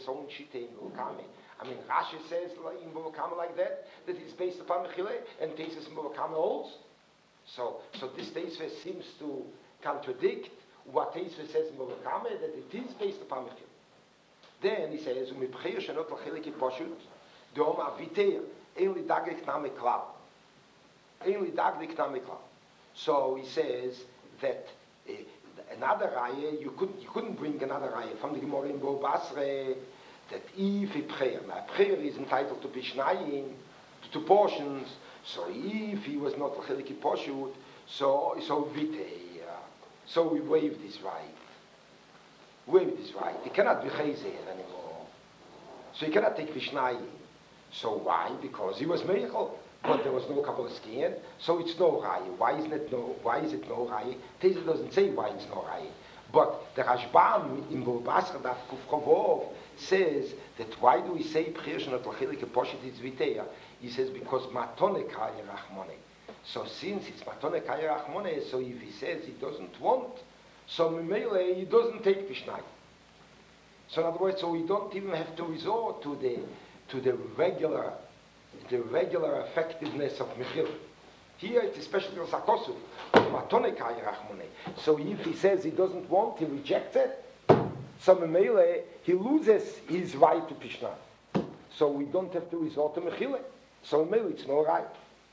his own shite in Mulakame. I mean, Rashi says in Mulakame like that it's based upon Mechile, and Teisus in Mulakame holds. So this Teisve seems to contradict what Teisve says in Mulakame, that it is based upon Mechile. Then he says, "Umibchir shenot lachiliki poshut, deoma viter einli daglik name klal, einli daglik name klal." So he says that another raya, you couldn't bring another raya from the Gemara in Bo Basre that if a prayer is entitled to Bishnayim, to two portions. So if he was not lachiliki poshut, so viter, so we waive this right. He cannot be chazer anymore. So he cannot take Vishnayim. So why? Because he was meichel, but there was no Kabbalah skin, so it's no Rai. Why is it no Rai? Teza doesn't say why it's no Rai. But the Rashbam in Bulbasra Daf Kufchavov says that why do we say Pchir Shenot Lachilik Poshet is Viteya? He says because Matonek Haya Rachmone. So since it's Matonek Haya Rachmone, so if he says he doesn't want, so Mimele he doesn't take Vishnai. So in other words, so we don't even have to resort to the regular effectiveness of Mechil. Here it's especially Sakosu. So if he says he doesn't want, he rejects it, so Mimele he loses his right to Pishna. So we don't have to resort to Mechile. So Mimele it's no right.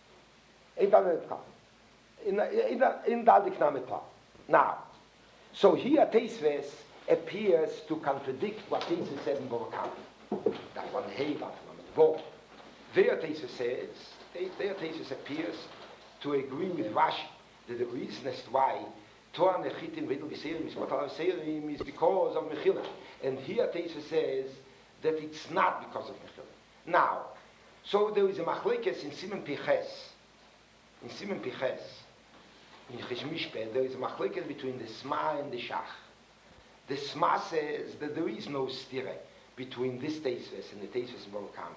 Now, so here Teisves appears to contradict what Teisves said in Bavakam. That one hey, that one Their Teisves appears to agree with Rashi that the reason as to why Torah Nechitim Vedel B'Seirim is Matal Seirim is because of Mechila. And here Teisves says that it's not because of Mechila. Now, so there is a machlekes in Siman Piches. In Cheshmishpeh, there is a machlekes between the Sma and the Shach. The Sma says that there is no stire between this Teisves and the Teisves in Bavakam.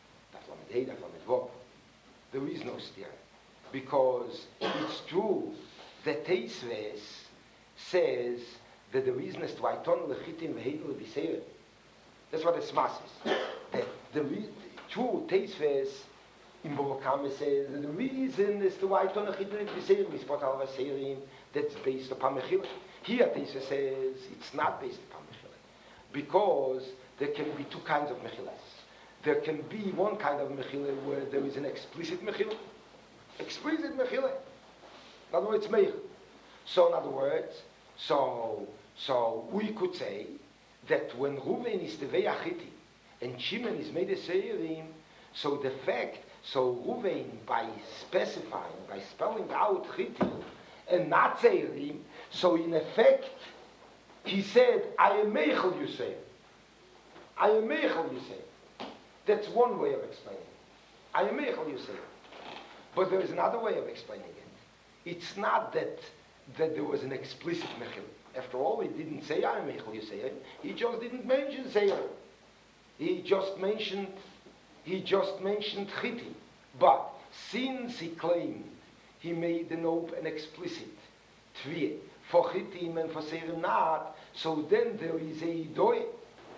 There is no stire. Because it's true that Teisves says that the reason is to Aiton Lechitim Vehedel B'Seirim. That's what the Sma says. That the true Teisves in Bavakam says that the reason is to Aiton Lechitim B'Seirim is Potal V'Seirim that's based upon Mechila. Here Teisves says it's not based upon Mechila. Because there can be two kinds of Mechilas. There can be one kind of Mechila where there is an explicit Mechila. Explicit Mechila. In other words, Mechila. So in other words, so we could say that when Ruven is the Veyachiti and Shimon is made a Seirim, so the fact, so Ruven by specifying, by spelling out Chiti and not Seirim, so in effect he said, I am Mechel, you say. I am Mechel, you say. That's one way of explaining it. I am Mechel, you say. But there is another way of explaining it. It's not that there was an explicit Mechil. After all, he didn't say I am Mechel, you say. He just didn't mention Seir. He just mentioned Chiti. But since he claimed he made an explicit Tviyeh for Chitim and for Seirim not, so then there is a Idoy.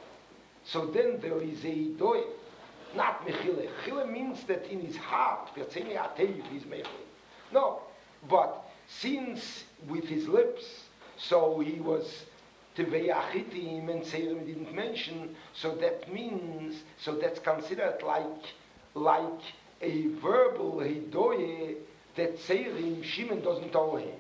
Not Mechile. Chile means that in his heart, he's Mechile. No, but since with his lips, so he was Teveyachitim and Seirim didn't mention, so that means, so that's considered like a verbal Hidoye that Seirim, Shimon doesn't owe him.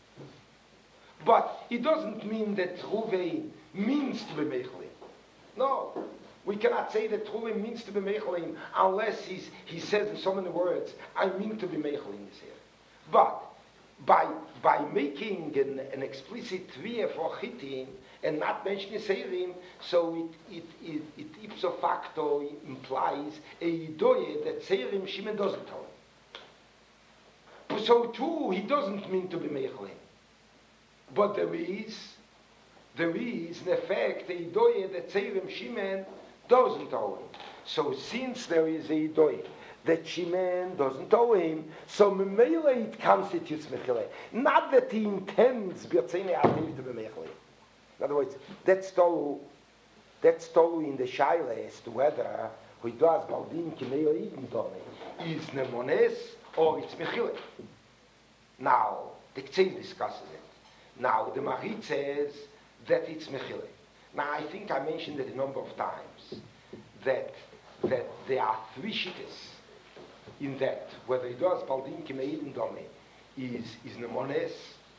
But it doesn't mean that Ruvain means to be Mechile. No. We cannot say that Ruven means to be Mecholim unless he says in so many words, I mean to be Mecholim this here. But by making an explicit Tviyeh for Chitim and not mentioning Seirim, so it ipso facto implies a Idoye that Seirim Shimon doesn't tell him. So too, he doesn't mean to be Mecholim. But there is in effect a Idoye that Seirim Shimon doesn't owe him. So since there is a Idoy that Shimon doesn't owe him, so Memele it constitutes Mechile. Not that he intends B'yatzei Me'atev to be Mechile. In other words, that's That's totally in the Shaila as to whether who does Baldin Kineo Eden Dome is Nemones or it's Mechile. Now, the Ktsev discusses it. Now, the Marit says that it's Mechile. Now, I think I mentioned it a number of times that there are three shittas in that, whether it does Baldin Kineo Eden Dome is Nemones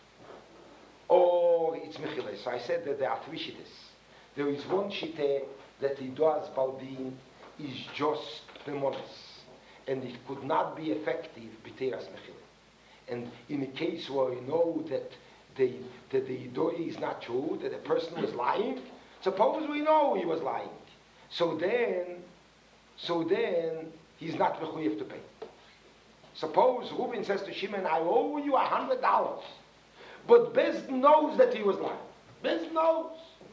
or it's Mechile. So I said that there are three shittas. There is one shittah that he does Baldin is just Nemones, and it could not be effective b'teras Mechile. And in a case where you know that the idoi is not true, that the person was lying, suppose we know he was lying. So then he's not mechuyev to pay. Suppose Reuben says to Shimon, I owe you $100, but Bez knows that he was lying. Bez knows.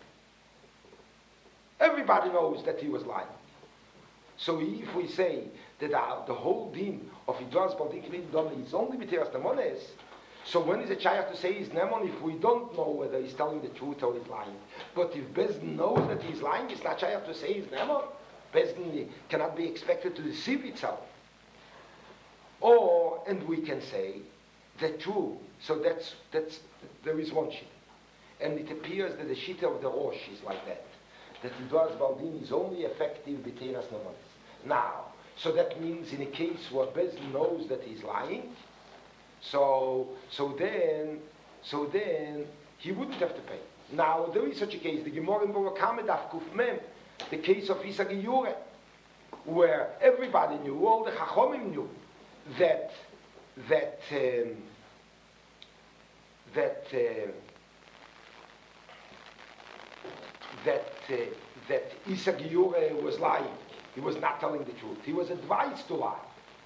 Everybody knows that he was lying. So if we say that the whole din of Idoas Baldin Kinei Dome is only b'teras Nemones, so when is a child to say he's Nemon if we don't know whether he's telling the truth or he's lying? But if Bezdin knows that he's lying, it's not child to say he's Nemon. Bezdin cannot be expected to deceive itself. Or, and we can say that true. So that's there is one shit. And it appears that the shita of the Rosh is like that. That Idoas Baldin is only effective b'teras Nemones. Now, so that means in a case where Bezdin knows that he's lying, so then he wouldn't have to pay. Now there is such a case. The Gemara in Bava Kama Daf Kuf Mem, the case of Isa Giyure, where everybody knew, all the Chachomim knew that Isa Giyure was lying. He was not telling the truth. He was advised to lie.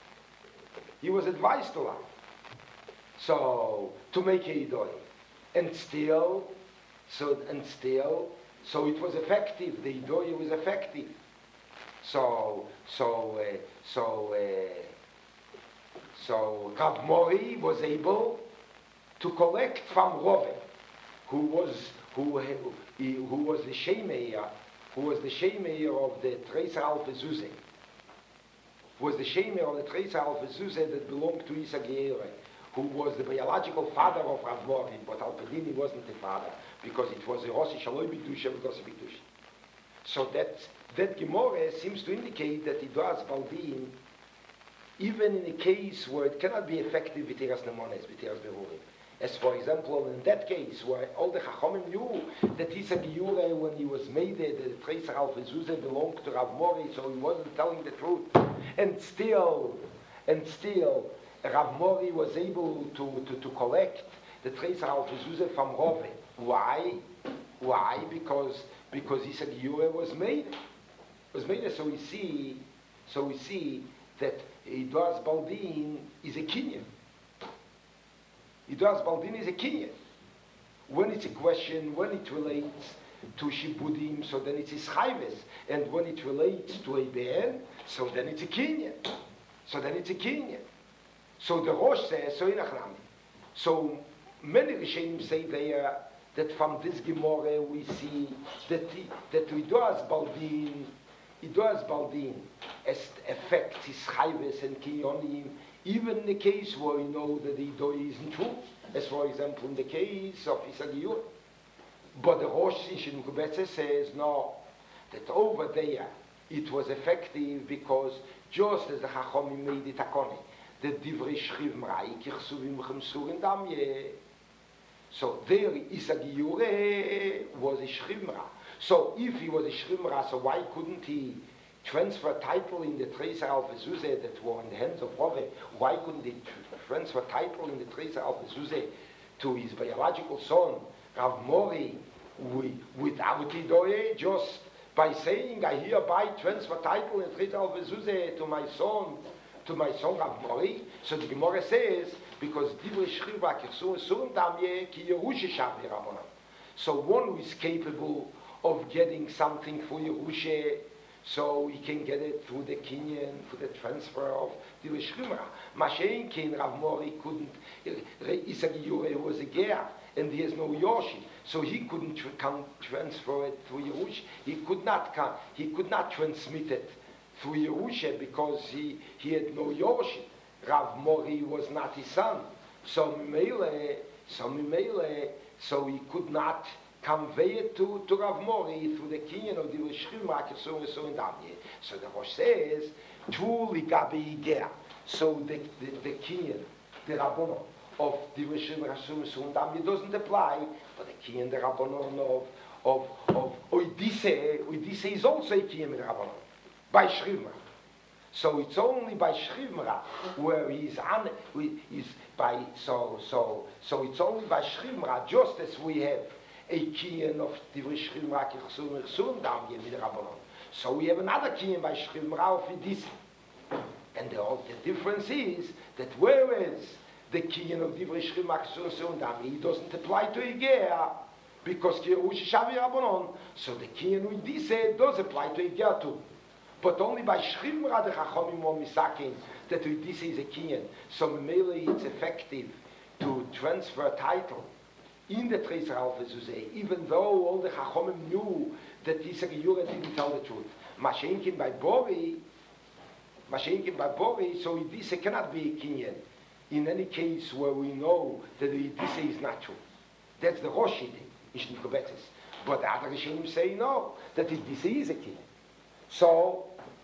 So to make a idoi, and still, so it was effective. The idoi was effective. So Rav Mori was able to collect from Rove, who was the Shemeir, of the Treisa Alpha Zuze. Was the Shemeir of the Treisa Alpha Zuze that belonged to Isa Giyure, who was the biological father of Rav Mori, but Alpedini wasn't the father, because it was a Rossi Shaloi B'Kedusha V'Gosi B'Kedusha. So that Gemara seems to indicate that it was Baldin, even in a case where it cannot be effective b'teras Nemones, b'teras Berurim. As for example, in that case, where all the Chachomim knew that Isa Giyure, when he was made the Treisa Alpha Zuze belonged to Rav Mori, so he wasn't telling the truth. And still, Rav Mori was able to collect the Treisa Alpha Zuze from Rove. Why? Because Isa Giyure was made. So we see that Idoas Baldin is a kinyan. Idoas Baldin is a kinyan. When it's a question, when it relates to Shibudim, so then it's Ischayves. And when it relates to a Ben, so then it's a kinyan. So the Rosh says, so inachnami. So many Rishonim say there that from this Gemara we see that Idoas Baldin affects Ischayves and Kinyonim, even in the case where we know that the idoi isn't true, as for example in the case of Isa Giyure. But the Rosh Shishin Kubetze says no, that over there it was effective because just as the Chachomim made it akone, the Divrei Shchivmra, Ikichsuvim Chemsurin Damye. So there Isa Giyure was a Shchivmra. So if he was a Shchivmra, so why couldn't he transfer title in the Treisa Alpha Zuze that were in the hands of Rove? Why couldn't he transfer title in the Treisa Alpha Zuze to his biological son, Rav Mori, without Idoye, just by saying, I hereby transfer title in Treisa Alpha Zuze to my son Rav Mori? So the Gemara says, because Divrei Shchiva Kirsu Surim Damye Ki Yerusha Shavi Rabbanan. So one who is capable of getting something for Yerusha, so he can get it through the kinyan, through the transfer of the Shchimra. Mashen Kin Rav Mori couldn't. Isa Giyure was a ger, and he has no Yoshi. So he couldn't transfer it through Yerusha. He could not transmit it through Yerusha because he had no Yorship. Rav Mori was not his son. So he could not convey it to Rav Mori through the kinyan of the Rishchim Rakesum and Damye. So the Rosh says, truly Gabi Igea. So the kinyan, the Rabbonon of the Rishchim Rakesum and Damye doesn't apply, but the kinyan, the Rabbonon of Oidise is also a kinyan in Rabbonon, by Shrivma. So it's only by Shrivmra where he's by so it's only by Shrivmra, just as we have a kiyan of Divrei Shrivmra Kichsum Damye with Rabbanon. So we have another kiyan by Shrivmra of Idis. And the difference is that whereas the kiyan of Divrei Shrivmra Kichsum Damye, he doesn't apply to Igea because Kirush Shavi Rabbanon. So the kiyan of Idis does apply to Igea too. But only by Shrimra the Chachomim or Misakin that this is a kinyan. So mainly it's effective to transfer a title in the Treis Ralph, as you say, even though all the Chachomim knew that this Geyura didn't tell the truth. Mashenkin by Bori, so this cannot be a kinyan in any case where we know that this is not true. That's the Roshide, Ishn Kobetzes. But the other Rishonim say no, that this is a kinyan. So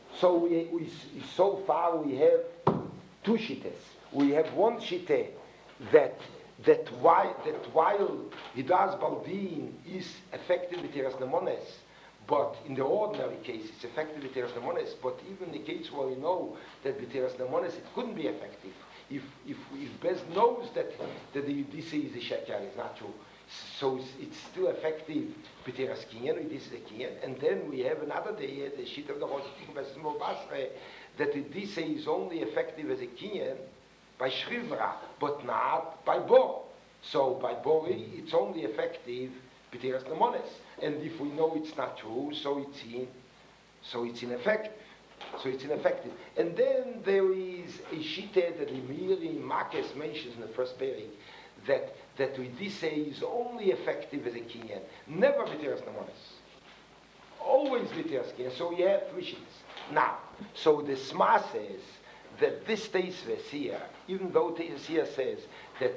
far we have two shites. We have one shite that while Hidas Baldin is effective with Teras Nemones, but in the ordinary case it's effective with Teras Nemones, but even in the case where we know that with Teras Nemones it couldn't be effective. If Bez knows that the Yudisi is a sheker, it's not true. So it's still effective B'teras Kinyan, this is a Kinyan. And then we have another day, the sheet of the Rosh Basre, that this is only effective as a Kinyan by Shrivra, but not by Bor. So by Bori, it's only effective B'teras Nemones. And if we know it's not true, so it's ineffective. And then there is a shite that the Miri Makes mentions in the first period, that we this say is only effective as a kinyan, never b'teras nemones, always b'teras kinyan. So we have three sheets. Now, so the Sma says that this Teisves here, even though Teisves here says that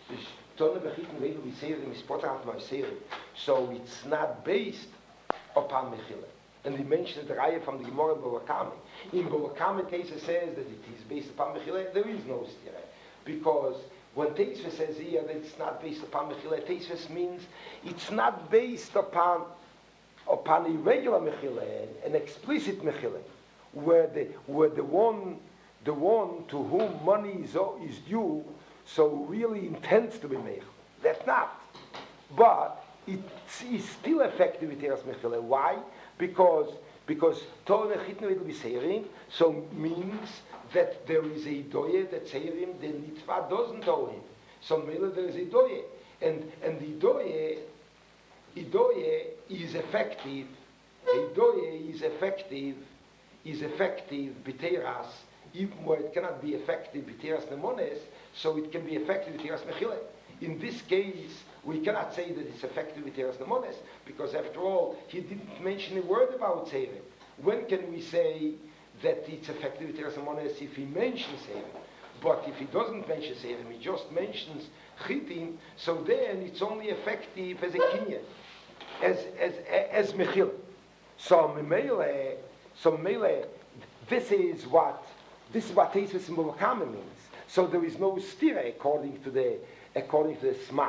so it's not based upon Mechila. And he mentioned the Raya from the Gemara in Bavakami. In Bavakami, Teisves says that it is based upon Mechila. There is no stira, because when Teisves says here that it's not based upon Mechila, Teisves means it's not based upon a regular Mechila, an explicit Mechila, where the one to whom money is due, so really intends to be Mechila. That's not. But it is still effective with Teras Mechila. Why? Because Torah Chitnu will be Seirim, so means that there is a doye that Seirim, the Nitva doesn't owe him. So maybe there is a doye. And the doye is effective. A doye is effective b'teras, even where it cannot be effective b'teras nemones, so it can be effective b'teras mechile. In this case, we cannot say that it's effective b'teras nemones, because after all, he didn't mention a word about Seirim. When can we say that it's effective with Teras Nemones if he mentions Seirim? But if he doesn't mention Seirim, he just mentions Chitim, so then it's only effective as a Kinyan, as Mechil. So Memele, this is what Teisves in Bavakama means. So there is no stira according to the Sma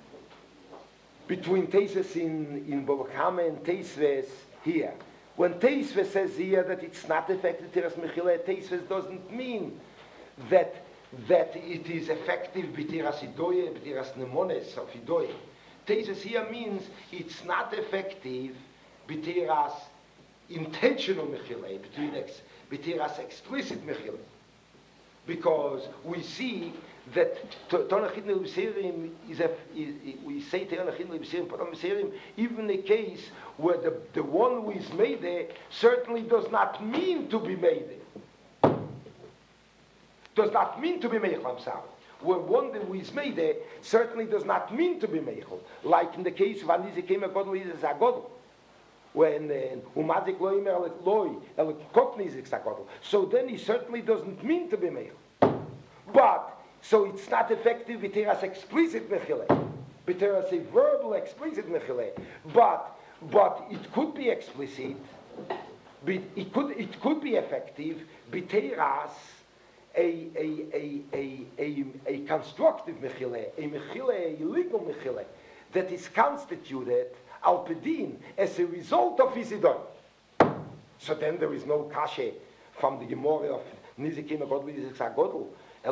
between Teisves in Bavakama and Teisves here. When Teisves says here that it's not effective Teras Mechila, Teisves doesn't mean that it is effective b'teras idoye, b'teras nemones of idoye. Teisves here means it's not effective b'teras intentional Mechila, b'teras explicit Mechila. Because we see that Tonachin Le'B'Serim we say Tonachin Le'B'Serim, even in a case where the one who is made there certainly does not mean to be made there. Does not mean to be made. when one who is made there certainly does not mean to be meichel. Like in the case of Anizik came a godel, is a godel. When umazik loimer loy el kotnizik sagodel. So then he certainly doesn't mean to be meichel. But so it's not effective b'teras explicit mechile, b'teras a verbal explicit mechile. But it could be explicit. It could be effective b'teras a constructive mechile, a legal mechile that is constituted al pedin as a result of his idon. So then there is no kashe from the Gemara of Nizikim Agodl Nizik Sagodl.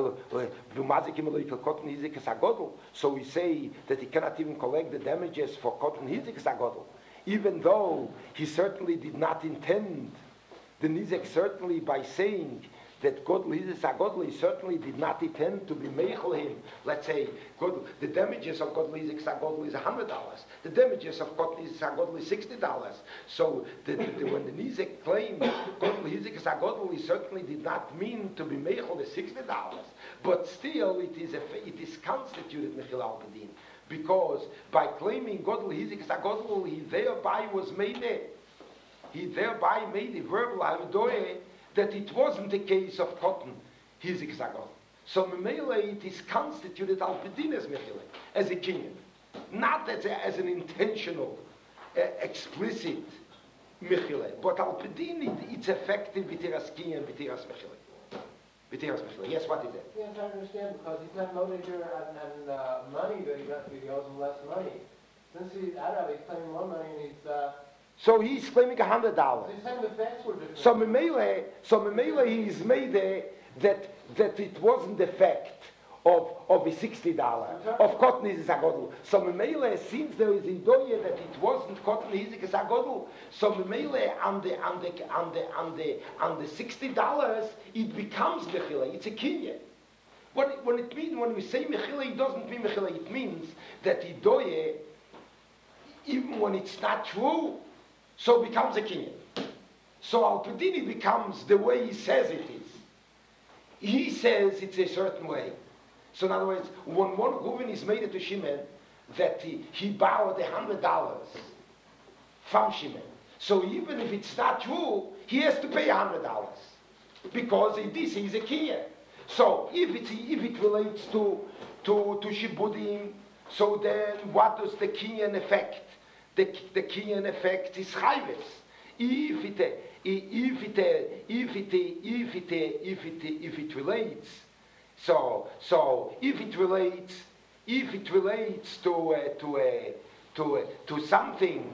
So we say that he cannot even collect the damages for cotton Nizik Sagodl, even though he certainly did not intend the Nizik, certainly by saying that Godl certainly did not intend to be meichel him. Let's say the damages of Godl is $100. The damages of Godl is $60. So when the Nizek claimed Godl, he certainly did not mean to be meichel the $60. But still, it is constituted mechil al bedin, because by claiming Godl he thereby was made it. He thereby made a verbal havadoye that it wasn't the case of cotton, hizik zagon. So memele it is constituted al pedin as mechile, as a kinyan, not as an intentional, explicit mechile, but al pedin it's effective b'teras kinyan, b'teras mechile. B'teras mechile. Yes, what is it? Yes, I understand, because he's not motivated here on money, but he owes him less money. Since he's claiming more money, and he's so he's claiming $100. So Memele he's made that it wasn't the fact of a $60 of cotton is a godel. So Memele seems there is idoya that it wasn't cotton is a godel. So Memele on the $60 it becomes mechila. It's a kinyan. When it means when we say mechila, it doesn't mean mechila. It means that idoya, even when it's not true, so it becomes a kinyan. So al pedini becomes the way he says it is. He says it's a certain way. So in other words, when one Reuven is made to Shimon that he borrowed $100 from Shimon, so even if it's not true, he has to pay $100 because this is a kinyan. So if it relates to shibudim, so then what does the kinyan affect? The kinyan effect is chayves. If it relates, so if it relates to something,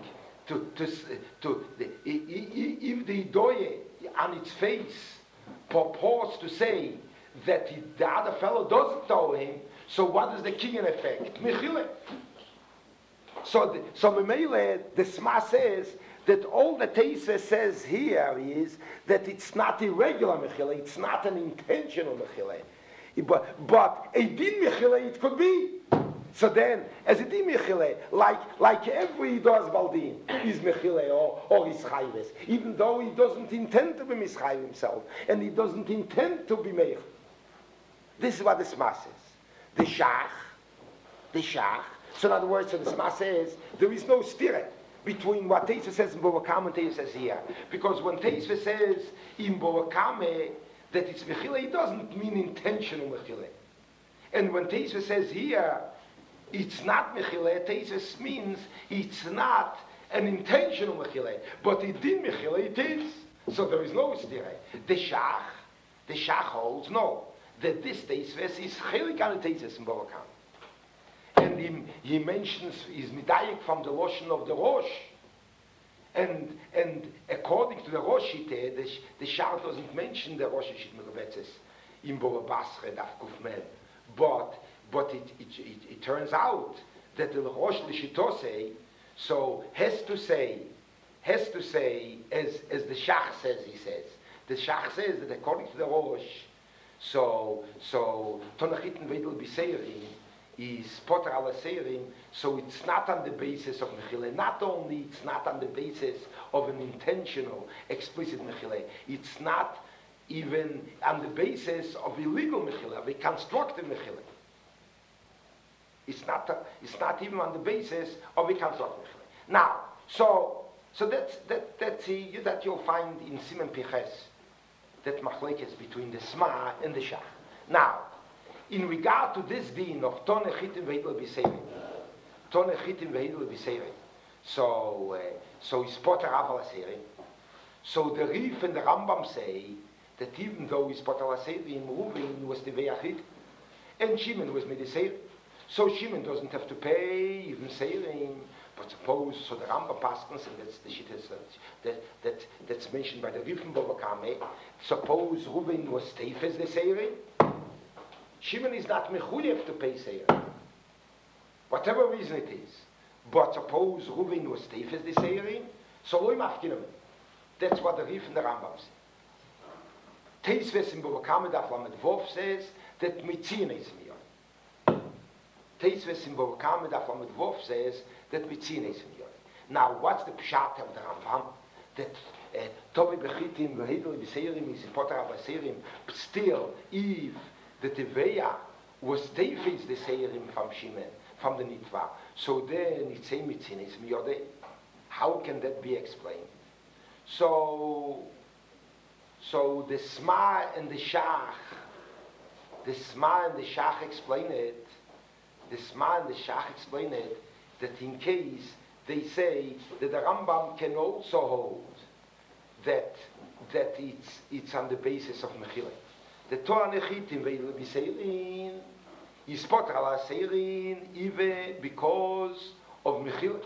if the doye on its face purports to say that the other fellow doesn't owe him, so what is the kinyan effect? Mechile. So Memele, the Sma says that all the Teisa says here is that it's not irregular mechile, it's not an intentional mechile. But a din mechile it could be. So then, as a din mechile, like every does baldin is mechile or is chayves, even though he doesn't intend to be mischayv himself and he doesn't intend to be meich. This is what the Sma says. The shach. So in other words, so the Sma says there is no stira between what Teisva says in Bovakam and Teisva says here. Because when Teisva says in Bovakam that it's mechile, it doesn't mean intentional mechile. And when Teisva says here, it's not mechile, Teisva means it's not an intentional mechile. But it did mechile, it is. So there is no stira. The shach holds no. That this Teisva is chelik on the Teisva in Bovakam. And he mentions his midayik from the Loshen of the Rosh. And according to the Rosh Shiteh, the Shar doesn't mention the Rosh Shiteh in Bora Basra, Daf Kuf Mem. But it turns out that the Rosh Lishitosei has to say, as the Shach says, he says. The Shach says that according to the Rosh, so Tonachiten Vedel Biseirim is Potter ala Seirim, so it's not on the basis of Mechile. Not only it's not on the basis of an intentional, explicit Mechile, it's not even on the basis of illegal Mechile, of a constructive Mechile. It's not even on the basis of Ikanslach Mechile. Now, so that you'll find in Siman Piches, that machlekes between the Sma and the Shach. Now, in regard to this din of Toneh Chitim Ve'edel B'Seirim, Toneh Chitim Ve'edel B'Seirim, so he's Potter Aval Aseirim. So the Rif and the Rambam say that even though he's Potter Aseirim, Reuven was the Ve'achid, and Shimon was Mediseirim. So Shimon doesn't have to pay even Seirim. But suppose, so the Rambam Paskins, and that's the shit that's mentioned by the Rifim Bava Kame, suppose Reuven was Teifes the Seirim, Shimon is not mechuyev to pay Seirim. Whatever reason it is. But suppose Reuven was Teifes the Seirim, so loy mafkinim. That's what the Rif and the Rambam say. Teisves in Bava Kame Daf Lamed Vov says that Mitzin is Miyot. Teisves in Bava Kame Daf Lamed Vov says that Mitzin is Miyot. Now, what's the pshat of the Rambam? That Tovi Bechitim Ve'edel B'Seirim is Potter Avaseirim, but still, if the Teveya was Teifes the Seirim from Shimon, from the Nitva, so then it's a Mitzin is Miyot. How can that be explained? So the Sma and the Shach, explain it. The Sma and the Shach explain it that in case they say that the Rambam can also hold that it's on the basis of Mechileh. The Torah Nechitim Ve'edel B'Seirim is Potter Ala Seirim even because of Mechileh.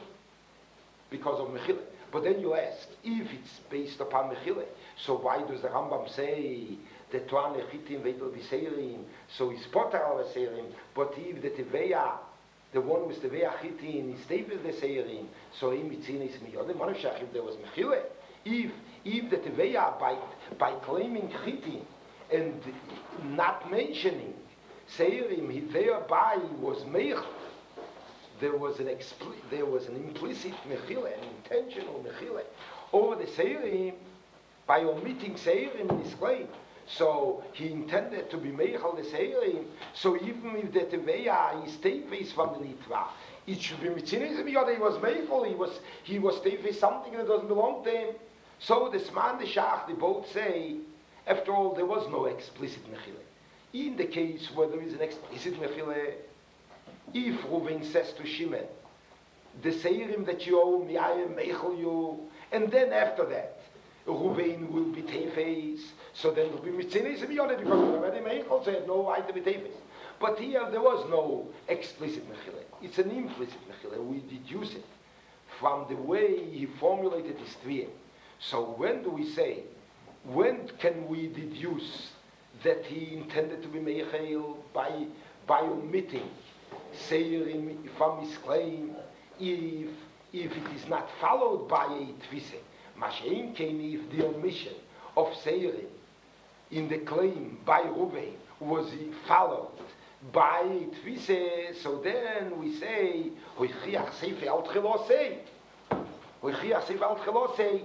But then you ask, if it's based upon Mechileh, so why does the Rambam say that Torah Nechitim Ve'edel B'Seirim, so it's Potter Ala Seirim, but if the Teveya, the one with the Teveya Chitin, is Teifes the Seirim, so im Mitzin is Miyodeh, Monoshach, if there was Mechileh, if the Teveya, by claiming Chitin, and not mentioning Seirim, he thereby was Meichel, there was an implicit mechile, an intentional mechile over the Seirim by omitting Seirim in his claim. So he intended to be meichel the Seirim. So even if the Teveya is teifes from the Nitva, it should be mitzinizim. He was meichel. He was teifes something that doesn't belong to him. So the Sma and the Shach, they both say, after all, there was no explicit mechile. In the case where there is an explicit mechile, if Reuven says to Shimon, the Seirim that you owe me, I am meichel you, and then after that, Reuven will be teifes, so then it will be mitzinis because we already meichel, so he had no right to be teifes. But here there was no explicit mechile. It's an implicit mechile. We deduce it from the way he formulated his tviyah. So when can we deduce that he intended to be meichel by omitting Seirim from his claim, if it is not followed by a tvise? Mashein came if the omission of Seirim in the claim by Reuven was followed by a tvise, so then we say Hoichiach Seife Al Tchilosei. Hoichiach Seife Al Tchilosei,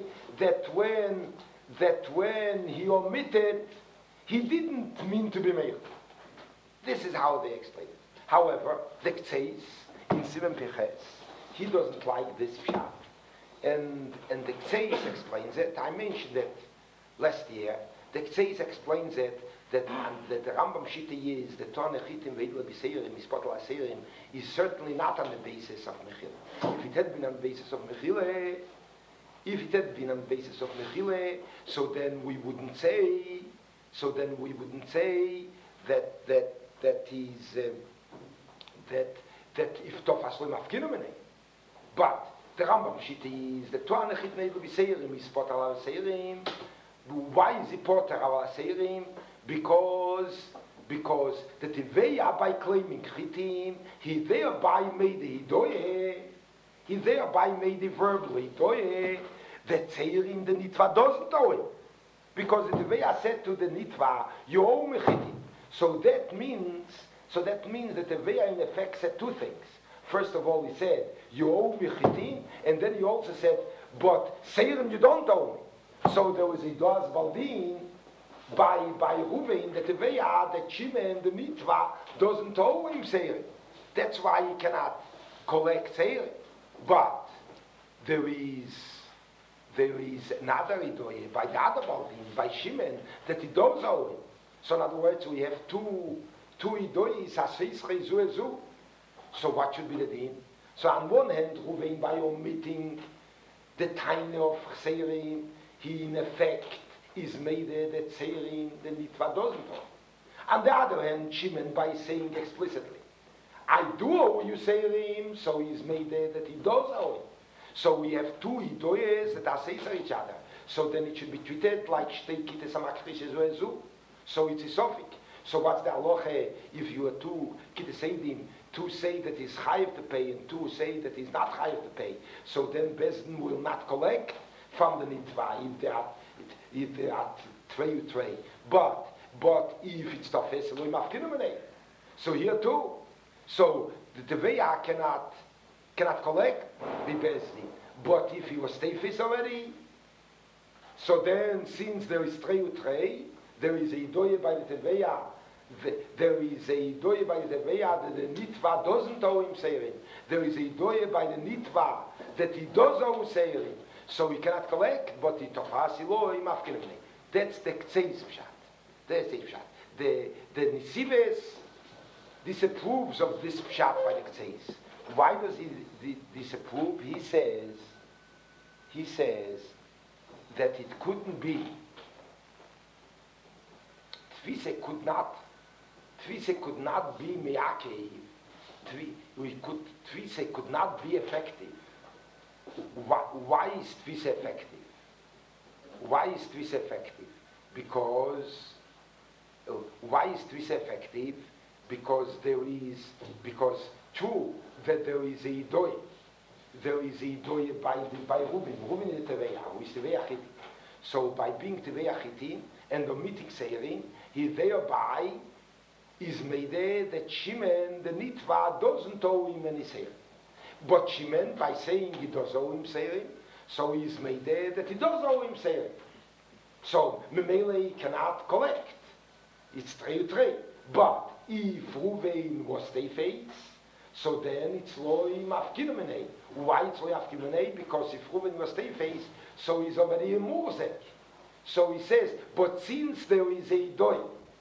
that when he omitted, he didn't mean to be made. This is how they explain it. However, the Ktseis in Siman Piches, he doesn't like this pshat, and the Ktseis explains it. I mentioned it last year. The Ktseis explains it that the Rambam Shita is the Torah Nechitim Ve'edel B'Seirim, Mispotel Aseirim, is certainly not on the basis of Mechileh. If it had been on the basis of Mechileh, so then we wouldn't say that he's that if Tofas lo mafkinu. But the Rambam Shita is the Torah Nechitim Ve'edel B'Seirim, is Potter Al Seirim. Why is he Potter Al Seirim? Because the Teveya, by claiming Chitim, he thereby made the Hidoye, he thereby made the verbal Hidoye, that Seirim the Nitva doesn't owe him. Because the Teveya said to the Nitva, you owe me Chitim. So that means that the Teveya in effect said two things. First of all, he said, you owe me Chitim, and then he also said, but Seirim you don't owe me. So there was a Doaz Baldin by Reuven, the Teveya, that Shimon, the Nitva, doesn't owe him Seirim. That's why he cannot collect Seirim. But there is another Idoye by the other Baldim, by Shimon, that he does owe him. So in other words, we have two Idoyes, Asfeisre, Zu. So what should be the din? So on one hand, Ruvain by omitting the tiny of Seirim, he in effect is made that Seirim the Nitva doesn't owe. On the other hand, Shimon by saying explicitly, I do owe you Seirim, so he's made that he does owe him. So we have two Idoyes that are says each other. So then it should be treated like Shtei Kites Amakrish Zu. So it's a Sophic. So what's the halacha if you are two Kites two say that he's chayiv to pay and two say that he's not chayiv to pay? So then Bezdin will not collect from the Nitva if they are trey. But if it's Tafes, we must eliminate. So here too. So the Teveya cannot collect the Bezdin. But if he was Tafes already, so then since there is trey, there is a Idoye by the Teveya. There is a Idoye by the Teveya that the Nitva doesn't owe him Seirim. There is a Idoye by the Nitva that he does owe Seirim. So he cannot collect, but he tofasi lo him afkinevne. That's the Ktseis Pshat. That's the Pshat. The Nisives disapproves of this Pshat by the Ktseis. Why does he disapprove? He says that it couldn't be. Tvise could not be me'akev. Tvise could not be effective. Why is Tvise effective? Why is Tvise effective? Because true that there is a Idoye. There is a Idoye by Reuben. Reuben is Teveya, who is Teveya Chitim. So by being Teveya Chitim and omitting Seirim, he thereby is made that Shimon, the Nitva, doesn't owe him any Seirim. But Shimon, by saying he does owe him Seirim, so he is made that he does owe him Seirim. So, Memele he cannot collect. It's trey. But if Ruvain was Tefetz, so then it's Loi Mafkinumenei. Why it's Loi Mafkinumenei? Because if Ruvain was Tefetz, so he's already a Murzek. So he says, but since there is a Idoye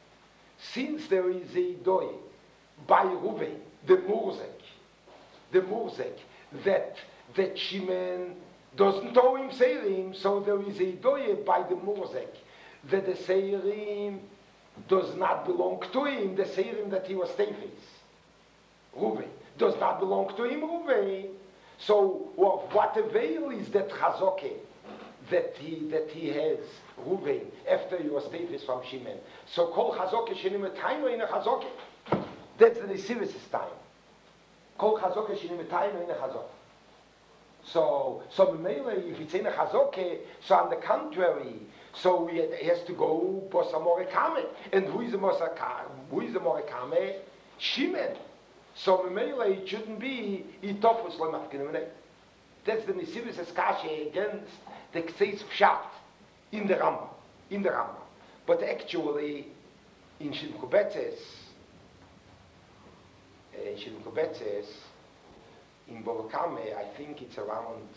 by Ruvain, the Murzek, that Shimon doesn't owe him Seirim, so there is a Idoye by the Murzek, that the Seirim does not belong to him, the Seirim that he was Tefetz. Ruvain does not belong to him, Ruvain. So what avail is that Chazoke that he has Ruvain after he was Tefetz from Shimon? So Kol Chazoke Shenim Etayno in a Chazoke. That's the Nesivis time. Kol Chazoke Shenim Etayno in a Chazoke. So if it's in a Chazoke, so on the contrary, so he has to go Bosa Morekame. And who is the Morekame? Shimon. So it shouldn't be Itofus Lemafkinimene. That's the Nesivis Eskashi against the Ktseis Pshat in the Rambam. But actually, in Shilkubetzes, in Borokame, I think it's around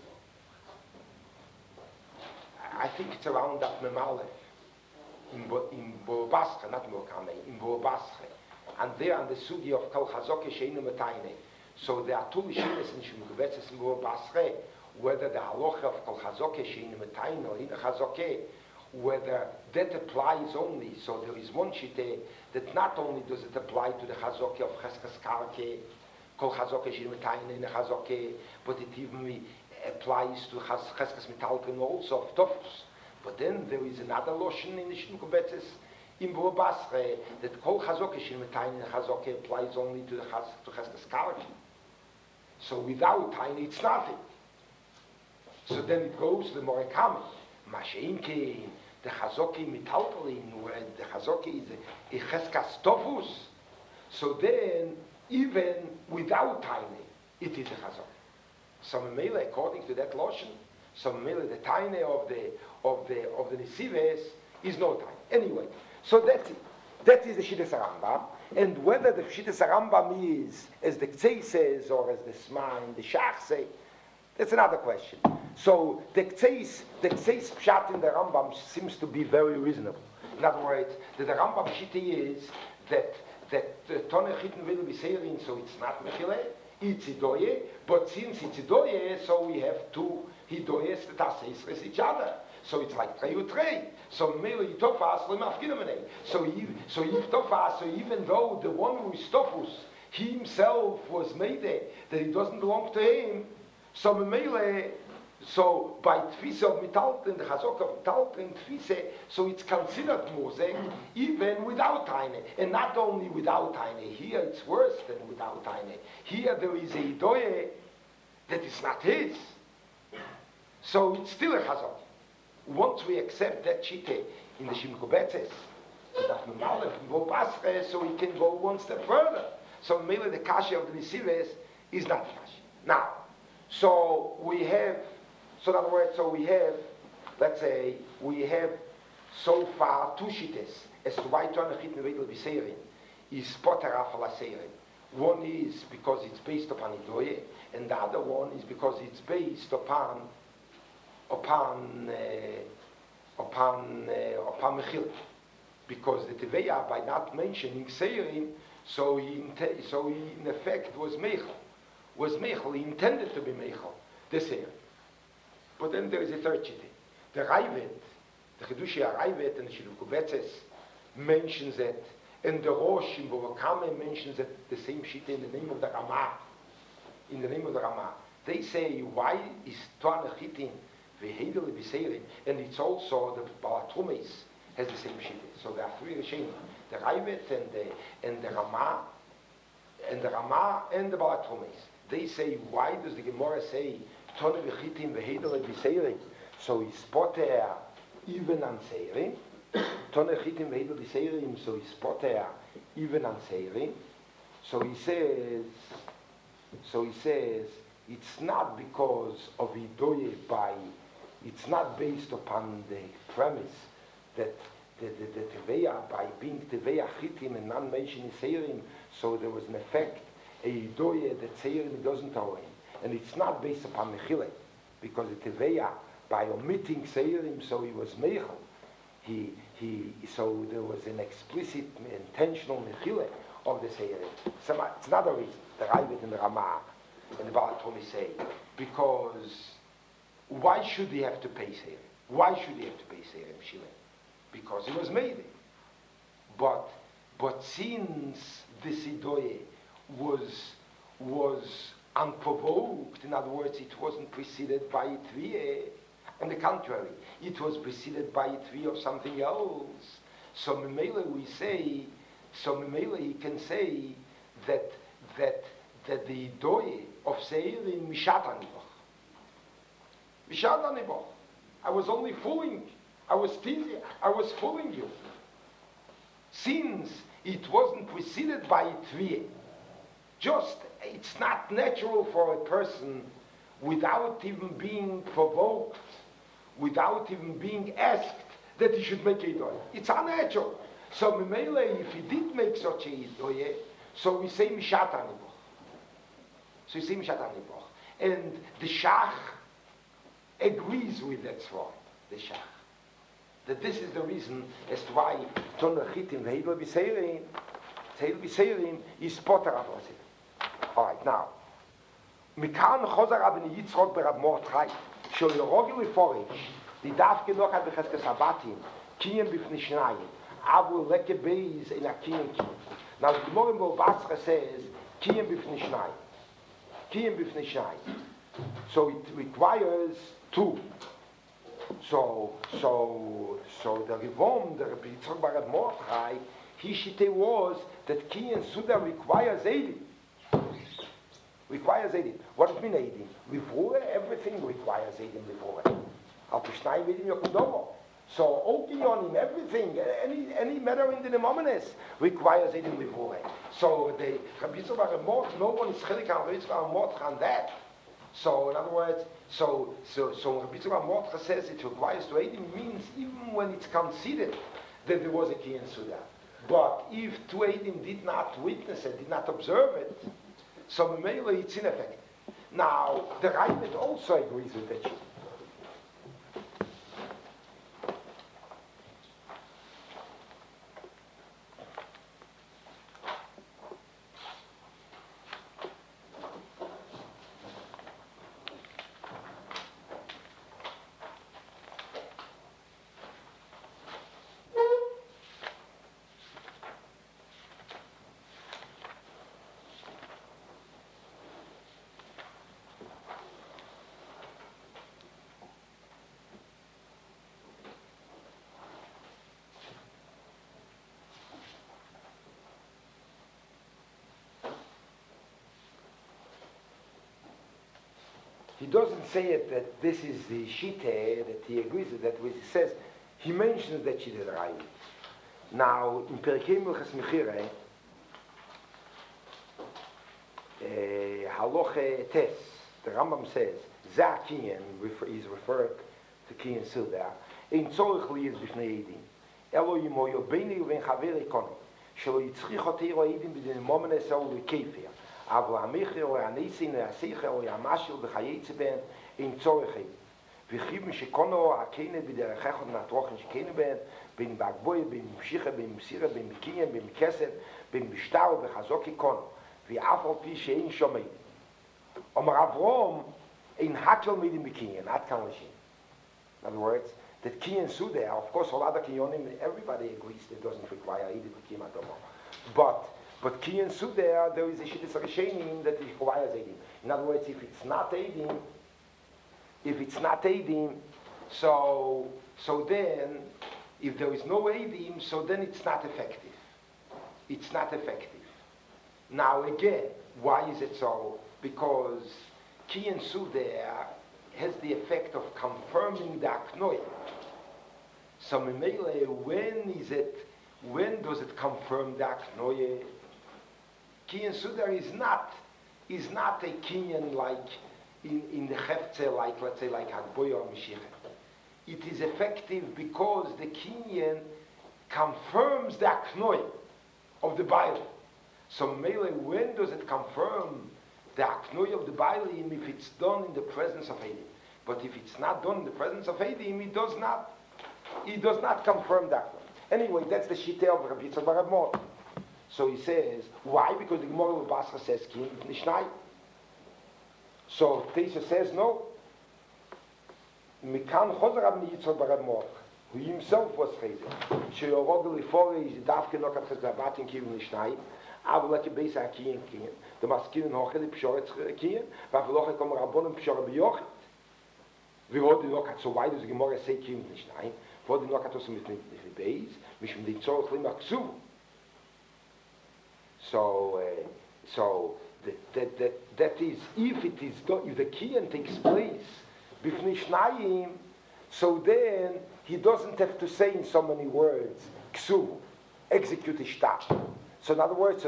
that Memale, in Borobasche, not Borokame, in Borobasche. And there on the Sugi of Kol Chazoke Sheinu Metayne. So there are two Yeshivas in Shilkubetzes in Borobasche, whether the halacha of Kol Chazoke Sheinu Metayne or in Chazoke, whether that applies only. So there is one shite that not only does it apply to the Chazoke of Cheskas Karke, Kol Chazoke Sheinu Metayne in Chazoke, but it even applies to Cheskas Metalken also of Tofus. But then there is another lotion in the Shilkubetzes in Borobasche that Kol Chazoke Sheinu Metayne in Chazoke applies only to Cheskas Karke. So without Taine it's nothing. So then it goes to the Morekame. Masheinke, the Chazoki Mitaltalin, where the Chazoki is a Cheskas Tofus. So then, even without Taine, it is a Chazoki. So Memele, according to that lotion, so Memele, the Taine of the Nesives is no Taine. Anyway, so that's it. That is the Shidduch Rambam. And whether the Pshitas Rambam is, as the Ktsei says, or as the Sma and the Shach say, that's another question. So the Ktseis Pshat in the Rambam seems to be very reasonable. In other words, the Rambam Shiti is that Toneh Chitten will be Seirin, so it's not Mechile, it's Hidoye, but since it's Hidoye, so we have two Hidoyes that are Seisres each other. So it's like Trei Utrei. So Mele Yitofas Lemafkinamene. So Yitofas, so even though the one who is Tofus, he himself was made there, that it doesn't belong to him, so Mele, so by Tfise of Mitalten, the Chazok of Mitalten, Tfise, so it's considered Mosek, even without Taine. And not only without Taine, here it's worse than without Taine. Here there is a Idoye that is not his. So it's still a Chazok. Once we accept that Shite in the Shimko Betzes, so we can go one step further. So maybe the Kashi of the Nisives is not Kashi. Now, so we have, so in other words, so we have, let's say, we have so far two Shites as to why Tonachit Nevedel Biserin is Potter Afala Seirin. One is because it's based upon Idoye, and the other one is because it's based upon Mechil, because the Teveya, by not mentioning Seirin, so he in effect was Mechel, he intended to be Mechel, the Seirin. But then there is a third Shite. The Raivet, the Chedushi Raivet and the Shiluk Betzes mentions it, and the Rosh in Bovakame mentions it, the same Shite in the name of the Ramah. In the name of the Ramah. They say, why is Toan Chitin Vehedel Biseirin? And it's also the Balatrumes has the same Shite. So there are three Rishonim, the Raivet and the Ramah, and the Balatrumes. They say, why does the Gemara say Toan Chitin Vehedel Biseirin? So he's poter even on Seirin. Toan Chitin Vehedel Biseirin, so he's poter even on Seirin. So he says, it's not because of Idoye it's not based upon the premise that the Teveya, by being Teveya Chitim and non-mentioning Seirim, so there was an effect, a Idoye that Seirim doesn't owe him. And it's not based upon Mechile, because the Teveya, by omitting Seirim, so he was Mechel. So there was an explicit, intentional Mechile of the Seirim. So it's another reason, the Raivet and the Ramah and the Baal Tomi say, because why should he have to pay Seirim? Why should he have to pay Seirim Shilem? Because he was made. But since this Idoye was unprovoked, in other words, it wasn't preceded by Itviye. On the contrary, it was preceded by Itviye of something else. So Memele we say, he can say that the Idoye of Seirim Mishat Anibach. I was only fooling. I was teasing. I was fooling you. Since it wasn't preceded by Itviye, it's not natural for a person without even being provoked, without even being asked, that he should make a Idoye. It's unnatural. So Memele, if he did make such a Idoye, so we say Mishat Anibach. And the Shach agrees with that sword, the Shach. That this is the reason as to why Toneh Chitim Vehedel Biseirim is Potter Avosir. All right, now. Mikan Chozar Rabbi Yitzchok Berab Mordechai Shel Yorogil Leforish Didaf Genoch Ad Becheskes Habatim Kiyem Bifnei Shnayim Avu Leke Beis in a Kiyem. Now the Gemara in Bobasra says Kiyem Bifnei Shnayim. So it requires two. So the Rivom, the Rabbi Yitzchok Berab Mordechai, his shite was that Kiyem Suda requires Eidim. What does it mean Eidim? Before everything requires Eidim before. Al Pishnai Eidim Yokudomo. So Okionim, everything, any matter in the Nemomenes requires Eidim before. So the Rabbi Yitzchok Berab Mordechai, no one is Chelik on Rabbi Yitzchok Berab Mordechai on that. So in other words, so Rabbi Yitzchok Berab Mordechai says it requires to Eidim means even when it's considered that there was a Kiyem Suda. But if two Eidim did not witness it, did not observe it, so Memele it's ineffective. Now, the Raimet also agrees with that. He doesn't say it that this is the Shite, that he agrees with that, which he says, he mentions that Shite Raimet. Now, in Perkei Milchas Mechira, Halacha Tes, the Rambam says, Za Kinyan, is referred to Kinyan Silda, Ein Tzorich Liyaz B'fnei Eidim, Elo Yimoyo Beini Uven Chaver Ekonim, Shelo Yitzchich Otero Eidim B'din Momen Esau L'Kefer, אבל המחר או הניסין או השיחה או המשל בחייצה בן אין צורך וכיוון שקונו הכנה בדרך אחד מהתוכן שכנה בן בין בהגבוי, בין משיחה, בין מסירה, בין בקניין, בין בכסף, בין בשטר ובחזוק קונו ואף על פי שאין שומע אומר אברום אין הקל מידים בקניין עד כאן לשין. In other words, that Kinyan Suda, of course all other Kinyonim, everybody agrees that doesn't require Eidim B'Kiyam Adomo. But Kinyan Suda, there is a Shittis Rishenim that requires Eidim. In other words, if it's not Eidim, so then, if there is no Eidim, so then it's not effective. It's not effective. Now again, why is it so? Because Kinyan Suda has the effect of confirming the Aknoy. So Memele, when does it confirm the Aknoy? Kinyan Suda is not a Kinyan like in the Heftze, like let's say like Hagboya or Mashiach. It is effective because the Kinyan confirms the Aknoy of the Bible. So Memele, when does it confirm the Aknoy of the Bible if it's done in the presence of Eidim? But if it's not done in the presence of Eidim, it does not confirm that one. Anyway, that's the Shiteh of Rabbi Yitzchak bar Rav Mor. So he says, why? Because the Gemara of Basra says, Kim Nishnai. So Teisha says, no. Mikan Chozer Rabbi Yitzchak bar Rav Mor, who himself was Chayzer. Sheyorog Lifore is Davke Nokat Chezabat in Kim Nishnai. Aber like a base Akiyin Kiyin. The Maskin and Hochel Pshoret Kiyin. Vavloche Kom Rabbonim Pshoret B'Yochit. So why does the Gemara say Kim Nishnai? For the Nokat mit Beis, Mishum the Tzorach Limaksu. So that is if the Kiyan takes place Bifnei Shnayim, so then he doesn't have to say in so many words Ksu, execute Ishtar. So in other words, the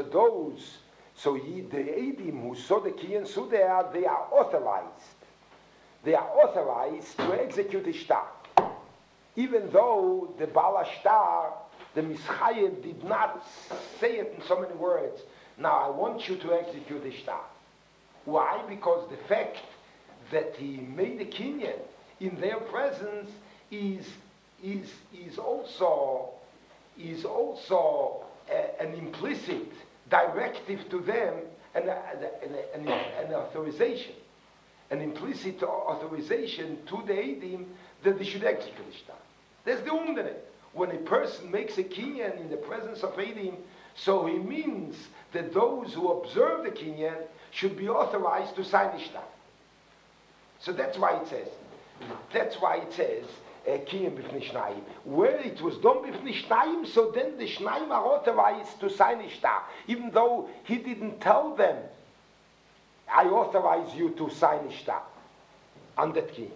Eidim who saw the Kiyan Suda, they are authorized. They are authorized to execute Ishtar. Even though the Baal Ashtar, the Mischayim, did not say it in so many words. Now I want you to execute Ishtar. Why? Because the fact that he made a Kinyan in their presence is also an implicit directive to them and an authorization. An implicit authorization to the Eidim that they should execute Ishtar. That's the Umdane. When a person makes a Kinyan in the presence of Eidim, so he means that those who observe the Kinyan should be authorized to sign Ishtar. So that's why it says Kinyan B'fnei Shnayim. Where it was done B'fnei Shnayim, so then the Shnayim are authorized to sign Ishtar, even though he didn't tell them, I authorize you to sign Ishtar on that Kinyan.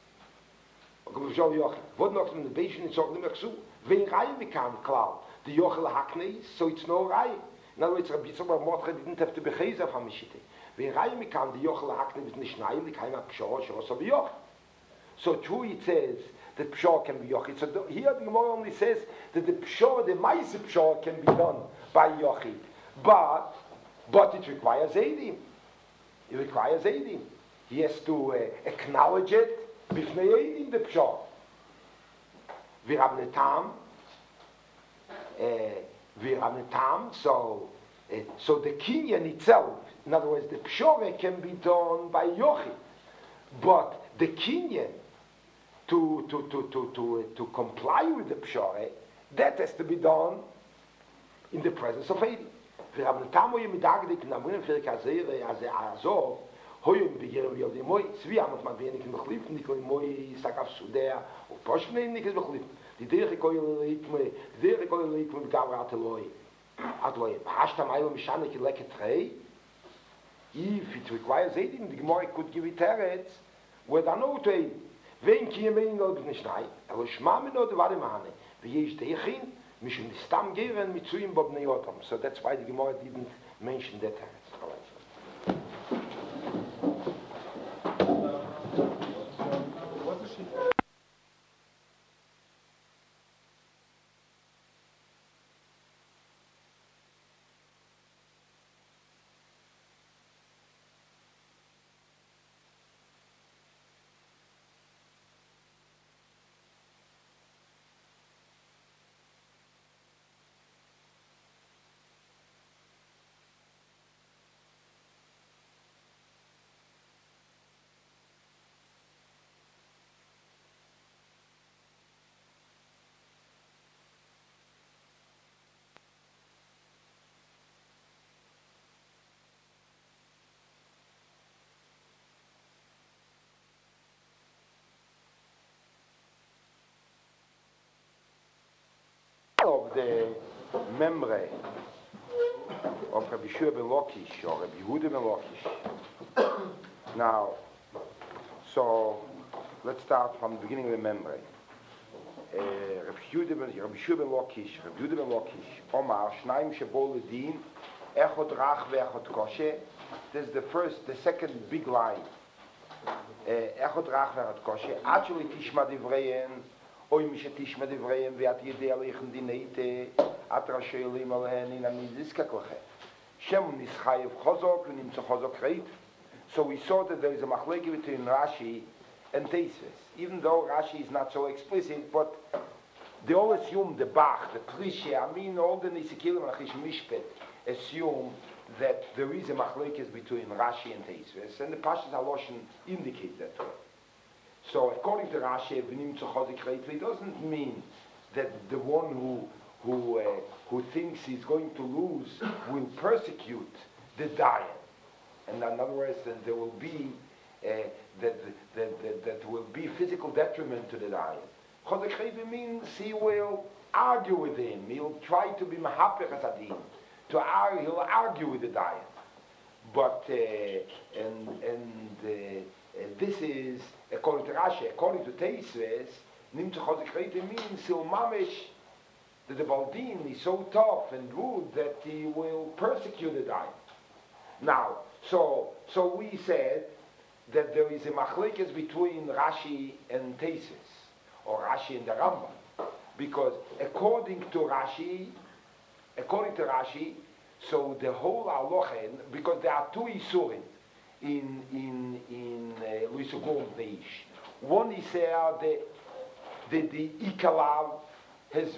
What knows in the Beishin it's all Limaksu? When Raya became cloud, the Yochel Hakne is, so it's no Raya. In other words, Rabbi Yitzchak bar Mordechai didn't have to be Chazer from Mishite. When Raya became the Yochel Hakne with Nishnayim, the Kaima Pshor, Shor, so B'Yoch. So true it says that pshor can be yochid. So here the Gemara only says that the pshor, the ma'aseh pshor can be done by yochid. But it requires Eidim. It requires Eidim. He has to acknowledge it b'fnei Eidim the pshor. V'rav netam, so the kinyan itself, in other words, the pshore can be done by yochid, but the kinyan to comply with the pshore, that has to be done in the presence of Eidim. V'rav netam hoye midagdik namunim firik hazeh azov hoye begirem yodei moi tzvi amot magvienik mechlif nikol moi sakav sudea uposhmei nikol mechlif. Die derige koile leikme gavrat loy atloy hashta mayo mishane ki leket trei. If it requires Eidim, the Gemara could give it teretz with an otei wen kiyemen no b'nishnai elo shma meno devarim hane v'yesh deichin mishum nistam geren mitzuyim b'bnei Odom. So that's why the Gemara didn't mention that teretz. Of the memory of Rabbi Yeshua ben Lakish or Rabbi Yehuda ben Lakish. Now, so let's start from the beginning of the memory. Rabbi Yeshua ben Lakish, Rabbi Yehuda ben Lakish, Omar Shnaim Shebol Ledin, Echot Rach ve'Echot Koshe. This is the second big line. Echot Rach ve'Echot Koshe. Actually, Tishma Divreyen. Oy mishatish medivreim ve'at yedei alechem dineite at rashelim alhen in amiziska koche. Shem nischayev chozok v'nimtzo chozok reit. So we saw that there is a machleke between Rashi and Tosfos. Even though Rashi is not so explicit, but they all assume the Bach, the Prishe, all the Nisikilim and Achish Mishpet assume that there is a machlekes between Rashi and Tosfos, and the Pashas Haloshen indicates that to us. So according to Rashi, it doesn't mean that the one who thinks he's going to lose will persecute the Dayan. And in other words, then there will be that will be physical detriment to the Dayan. Chozik means he will argue with him. He'll try to be mahapech asadin. He'll argue with the Dayan. But this is according to Rashi. According to Tosfos, Nimtzu Chozik Reite means he'll mamish that the Baldin is so tough and rude that he will persecute the Dayan. Now, so we said that there is a machlekes between Rashi and Tosfos, or Rashi and the Rambam, because according to Rashi, so the whole halacha, because there are two isurim in Luisugum Neish. One is the ikalav has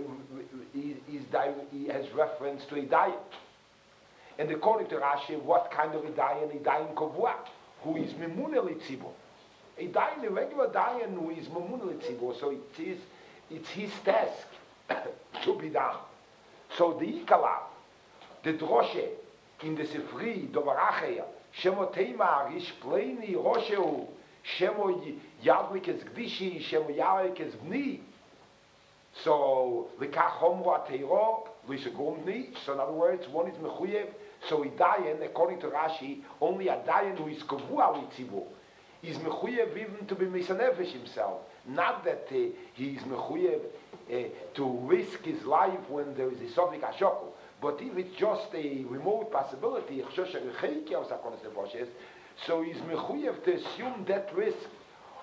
reference to a dayan, and according to Rashi, what kind of a dayan kovua, who is memuna litzibur. A dayan, a regular dayan who is memuna litzibur. So it's his task to be done. So the ikalav, the droshe in the Sifri Dovarachaya, Shemo Teima Rish Pleini Rosheu, Shemo Yadlikes Gdishi, Shemo Yarikes Bni. So Likach Homro Ateiro, Lisagumni. So in other words, one is Mechuyev. So a dayan, according to Rashi, only a dayan who is Kavua Litzibu is Mechuyev even to be Misanefesh himself. Not that he is Mechuyev to risk his life when there is a Sovik Ashoku. But if it's just a remote possibility, so he's mechuyev to assume that risk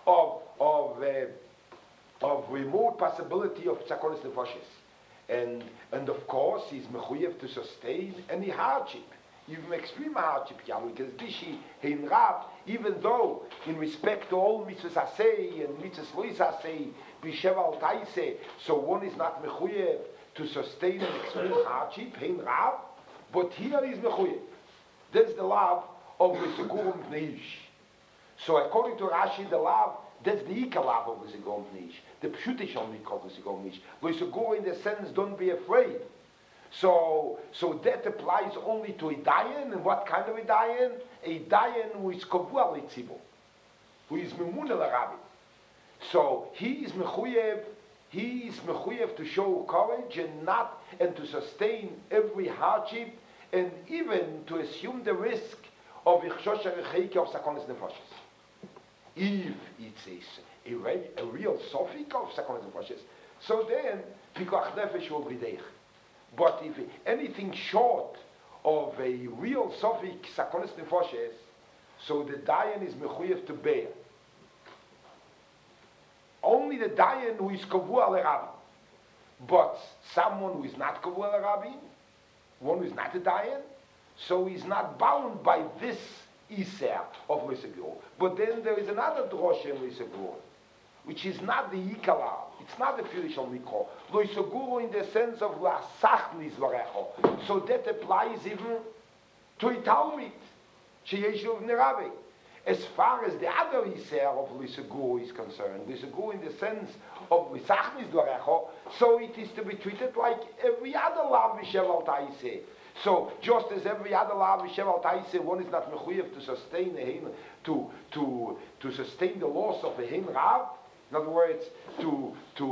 of remote possibility of Tzakonis Nefoshes. And of course, he's mechuyev to sustain any hardship, even extreme hardship, because Dishi, Hein Rab, even though in respect to all mitzvahs asay and mitzvahs lois asay, Bisheval Taise, so one is not mechuyev to sustain an extreme hardship, Hein Rab, but here is mechuyev. That's the love of the Segurum Pneish. So according to Rashi, the love, that's the Ika love of the Segurum Pneish. The Pshutish only called the Segurum Pneish. The Segurum in the sense, don't be afraid. So that applies only to a Dayan, and what kind of a Dayan? A Dayan who is Kovua Litzibo, who is Mimun el Arabi. So he is mechuyev to show courage and to sustain every hardship, and even to assume the risk of Ichshosha Recheike of Sakonis Nefoshes. If it's a real Sofik of Sakonis Nefoshes, so then Pikuach Nefesh will be there. But if anything short of a real Sofik Sakonis Nefoshes, so the Dayan is mechuyev to bear. Only the Dayan who is Kavua al Rabbi. But someone who is not Kavua al Rabbi, one who is not a Dayan, so he's not bound by this Iser of Lisagur. But then there is another Drosha in Lisagur, which is not the Yikala, it's not the Firishal Mikro. Lisagur in the sense of La Sachnis Varecho. So that applies even to a Talmud, Sheyeshuv Nerabe. As far as the other Iser of Lisagur is concerned, Lisagur in the sense of Lisachnis Dvarecho, so it is to be treated like every other lav Visheval Taise. So just as every other lav Visheval Taise, one is not mechuyev to sustain a hein, to sustain the loss of a hein rav. In other words, to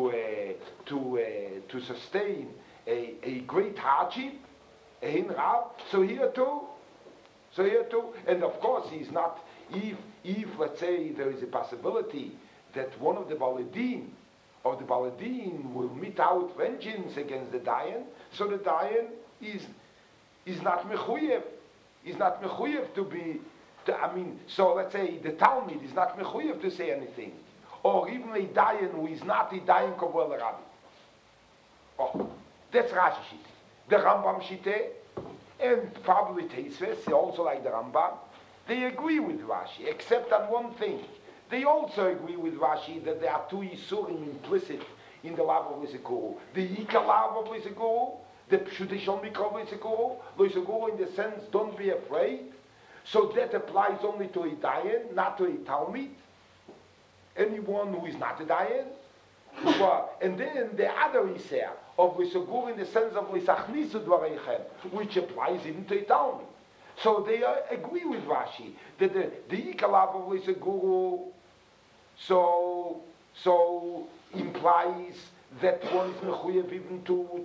sustain a great hardship, a hein rav. So here too, and of course he's not. If let's say there is a possibility that one of the Baladim will mete out vengeance against the Dayan, so the Dayan is not mechuyev. Is not mechuyev to be. So let's say the Talmud is not mechuyev to say anything, or even a Dayan who is not a Dayan Kavol Rabbi. Oh, that's Rashi Shite. The Rambam Shite, and probably Teisves, also like the Rambam. They agree with Rashi, except on one thing. They also agree with Rashi that there are two Yisurim implicit in the love of Lisikuru. The Yika love of Lisikuru, the Pshutishon Mikro of Lisikuru, Lisikuru in the sense, don't be afraid. So that applies only to a Dayan, not to a Talmud. Anyone who is not a Dayan. And then the other Iser of Lisikuru in the sense of Lisachnisu Dvareichem, which applies even to a Talmud. So they agree with Rashi that the Ikalav of Lisaguru so implies that one is mechuyev even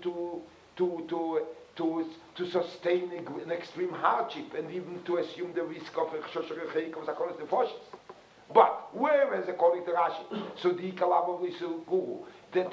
to sustain an extreme hardship and even to assume the risk of Echshosherecheik of Zakonis Nefoshes. But whereas according to Rashi, so the Ikalav of Lisaguru that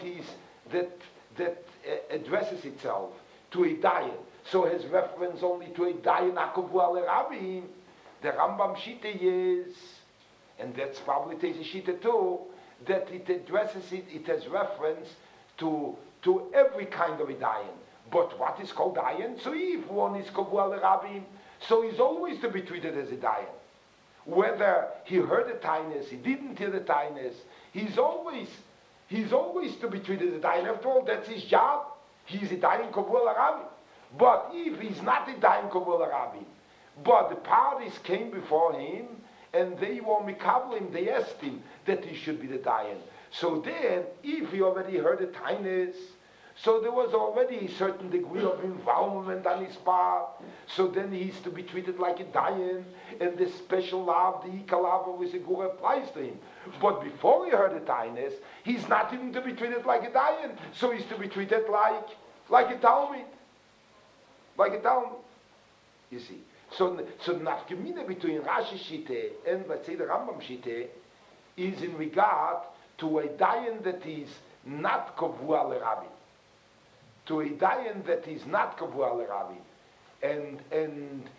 addresses itself to a Dayan, so has reference only to a Dayan Akavu al Rabbi. The Rambam Shita is, and that's probably Tezi Shita too, that it addresses it has reference to every kind of a Dayan. But what is called Dayan? So if one is Kavu al Rabbi, so he's always to be treated as a Dayan. Whether he heard the Tainus, he didn't hear the Tainus, he's always to be treated as a Dayan. After all, that's his job. He's a Dayan Kavu al Rabbi. But if he's not a Dayan Kavul Rabbi, but the parties came before him and they were mikablim, they asked him that he should be the Dayan. So then, if he already heard the Tainus, so there was already a certain degree of involvement on his part. So then he's to be treated like a Dayan, and the special love, the Ikalav of Lisagur applies to him. But before he heard the Tainus, he's not even to be treated like a Dayan, so he's to be treated like a Talmud. Like a Talmud, you see. So nafkamina between Rashi Shite and let's say the Rambam Shite is in regard to a Dayan that is not Kavua Rabbi. To a Dayan that is not Kavua Rabbi, and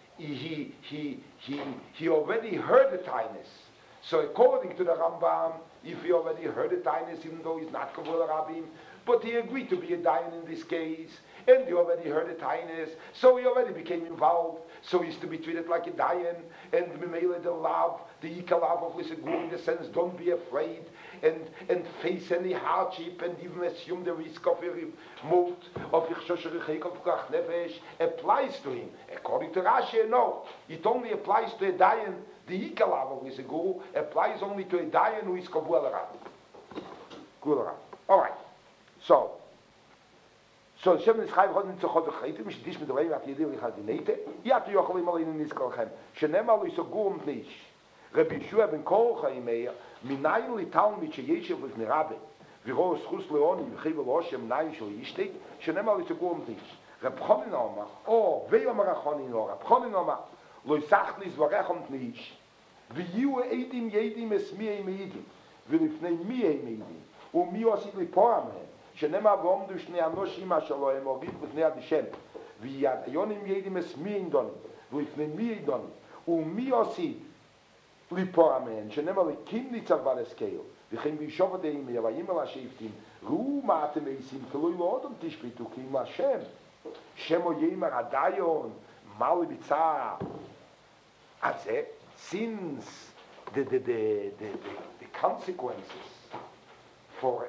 he already heard the Tainus. So according to the Rambam, if he already heard a Tainus, even though he's not Kavul Rabim, but he agreed to be a Dayan in this case, and he already heard a Tainus, so he already became involved, so he's to be treated like a Dayan, and Mimele the love, the Ikalav of Lisegur, in the sense, don't be afraid, and face any hardship, and even assume the risk of a remote, of Nefesh, applies to him. According to Rashi, no. It only applies to a Dayan. The Ikalav of Lisegur applies only to a Dayan who is Kavul Rabim. All right. So Shem is Chayv Hodin Tzachot V'Chaitim, Shedish Medorei Vat Yedir V'Chadinete, Yat Yochel Imal Inin Niskolchem, Shenemar Lo Yisogum Nish, Rabbi Yeshua ben Kol Chaimeir, Minayin Litalmid Sheyeshev V'Nirabe, V'Ro Schus Leoni V'Chiv L'Oshem Nayin Shel Yishtek, Shenemar Lo Yisogum Nish, Reb Chonin Omar, Ve'Omer HaChonin Omar, Reb Chonin Omar, Lo Yisach Nis V'Rechom Nish, V'Yiu Eidim Yedim Esmiei Meidim, V'Lifnei Miei Meidim, U'mi Osid Liporam Hem, שנאמר ועומדו שני אנושים אשר לא הם הוריד בפני הדשם וידיונים ידים מי אינדונים ולפני מי אינדונים ומי עושים ליפור אמן שנאמר לקים ניצב על הסקייל וכן בישוב הדעים יבאים על השאיפתים ראו מה אתם עושים תלוי לא אודם תשפטו כי אם השם שמו יאמר הדיון מה לביצע אז זה since the consequences for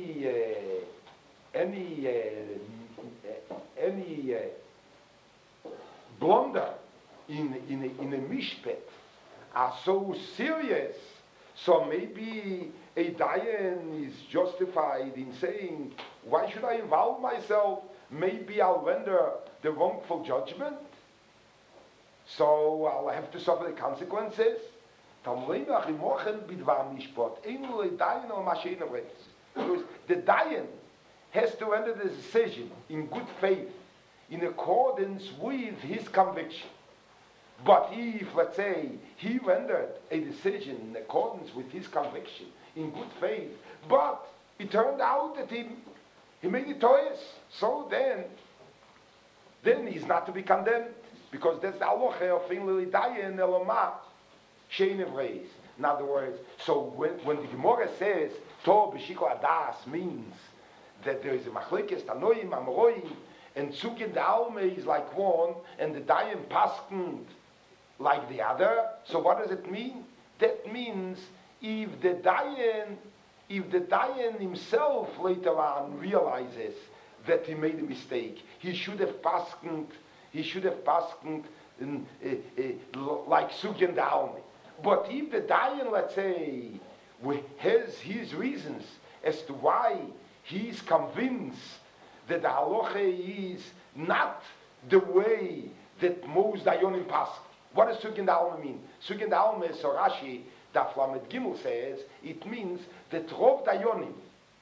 any blunder in a mishpet are so serious, so maybe a Dayan is justified in saying, why should I involve myself? Maybe I'll render the wrongful judgment, so I'll have to suffer the consequences. Because the Dayan has to render the decision in good faith, in accordance with his conviction. But if, let's say, he rendered a decision in accordance with his conviction, in good faith, but it turned out that he made it toys, so then he's not to be condemned, because that's the halacha of Finlili Dayan Elomah Shein Evreis. In other words, so when the Gemara says Tov B'Shikol Adas means that there is a machlekes Tanoim Amoroim and Tzugin the Alme is like one and the Dayan Paskend like the other. So what does it mean? That means if the Dayan himself later on realizes that he made a mistake, he should have Paskend like Tzugin the Alme. But if the Dayan, let's say, has his reasons as to why he's convinced that the halacha is not the way that most Dayanim pass. What does Sugin Alma mean? Sugin Alma, so Rashi, Daf Lamed Gimel says, it means that Rov Dayanim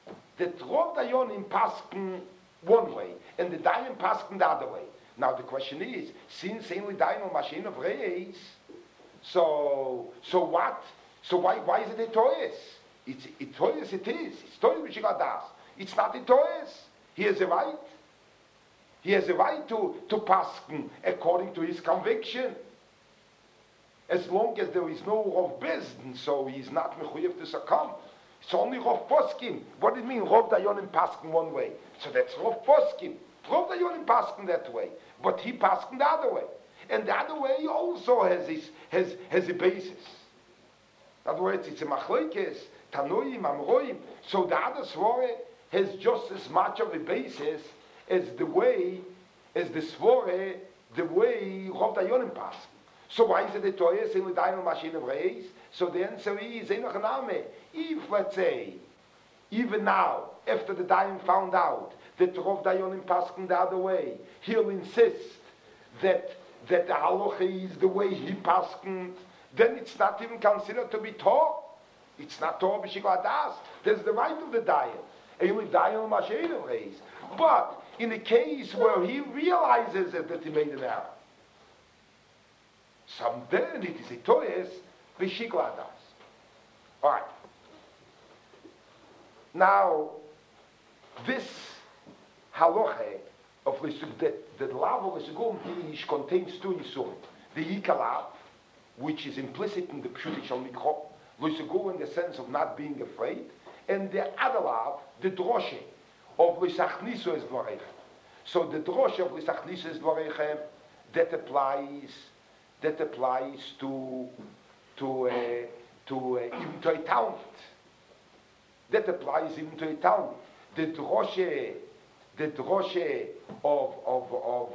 pasken one way, and the Dayan pasken the other way. Now the question is, since only Dayan Mashin of Reis, so what? So why is it a toys? It's toys. It is. It's toys which he got das. It's not a toys. He has a right. He has a right to pasken according to his conviction. As long as there is no Rov Bezdin, so he's not mechuyev to succumb. It's only Rov Poskin. What does it mean? Rov Dayanim pasken one way. So that's Rov Poskin. Rov Dayanim pasken that way, but he pasken the other way. And the other way also has a basis. In other words, it's a machlekes, Tanoim, Amroim. So the other svore has just as much of a basis as the way svore, the way Rov Dayanim pass. So why is it the Torah saying with Dayan Mashin of Reis? So the answer is, if, let's say, even now, after the Dayan found out that Rov Dayanim passing the other way, he'll insist that the halacha is the way he paskened, then it's not even considered to be Torah. It's not Torah b'shikol adas. There's the right of the Dayan. Only Dayan Mashin Reis. But in a case where he realizes that he made an error, then it is a Torah b'shikol adas. All right. Now, this halacha of the lav of Lesugum contains two yisurim. The yikalav, which is implicit in the Pshuti Shal Mikro, Loisagul in the sense of not being afraid, and the other lav, the droshe of Loisachnisu es Dvareichem. So the droshe of Loisachnisu es Dvareichem, that applies to even to a talmud. That applies even to a talmud. The droshe of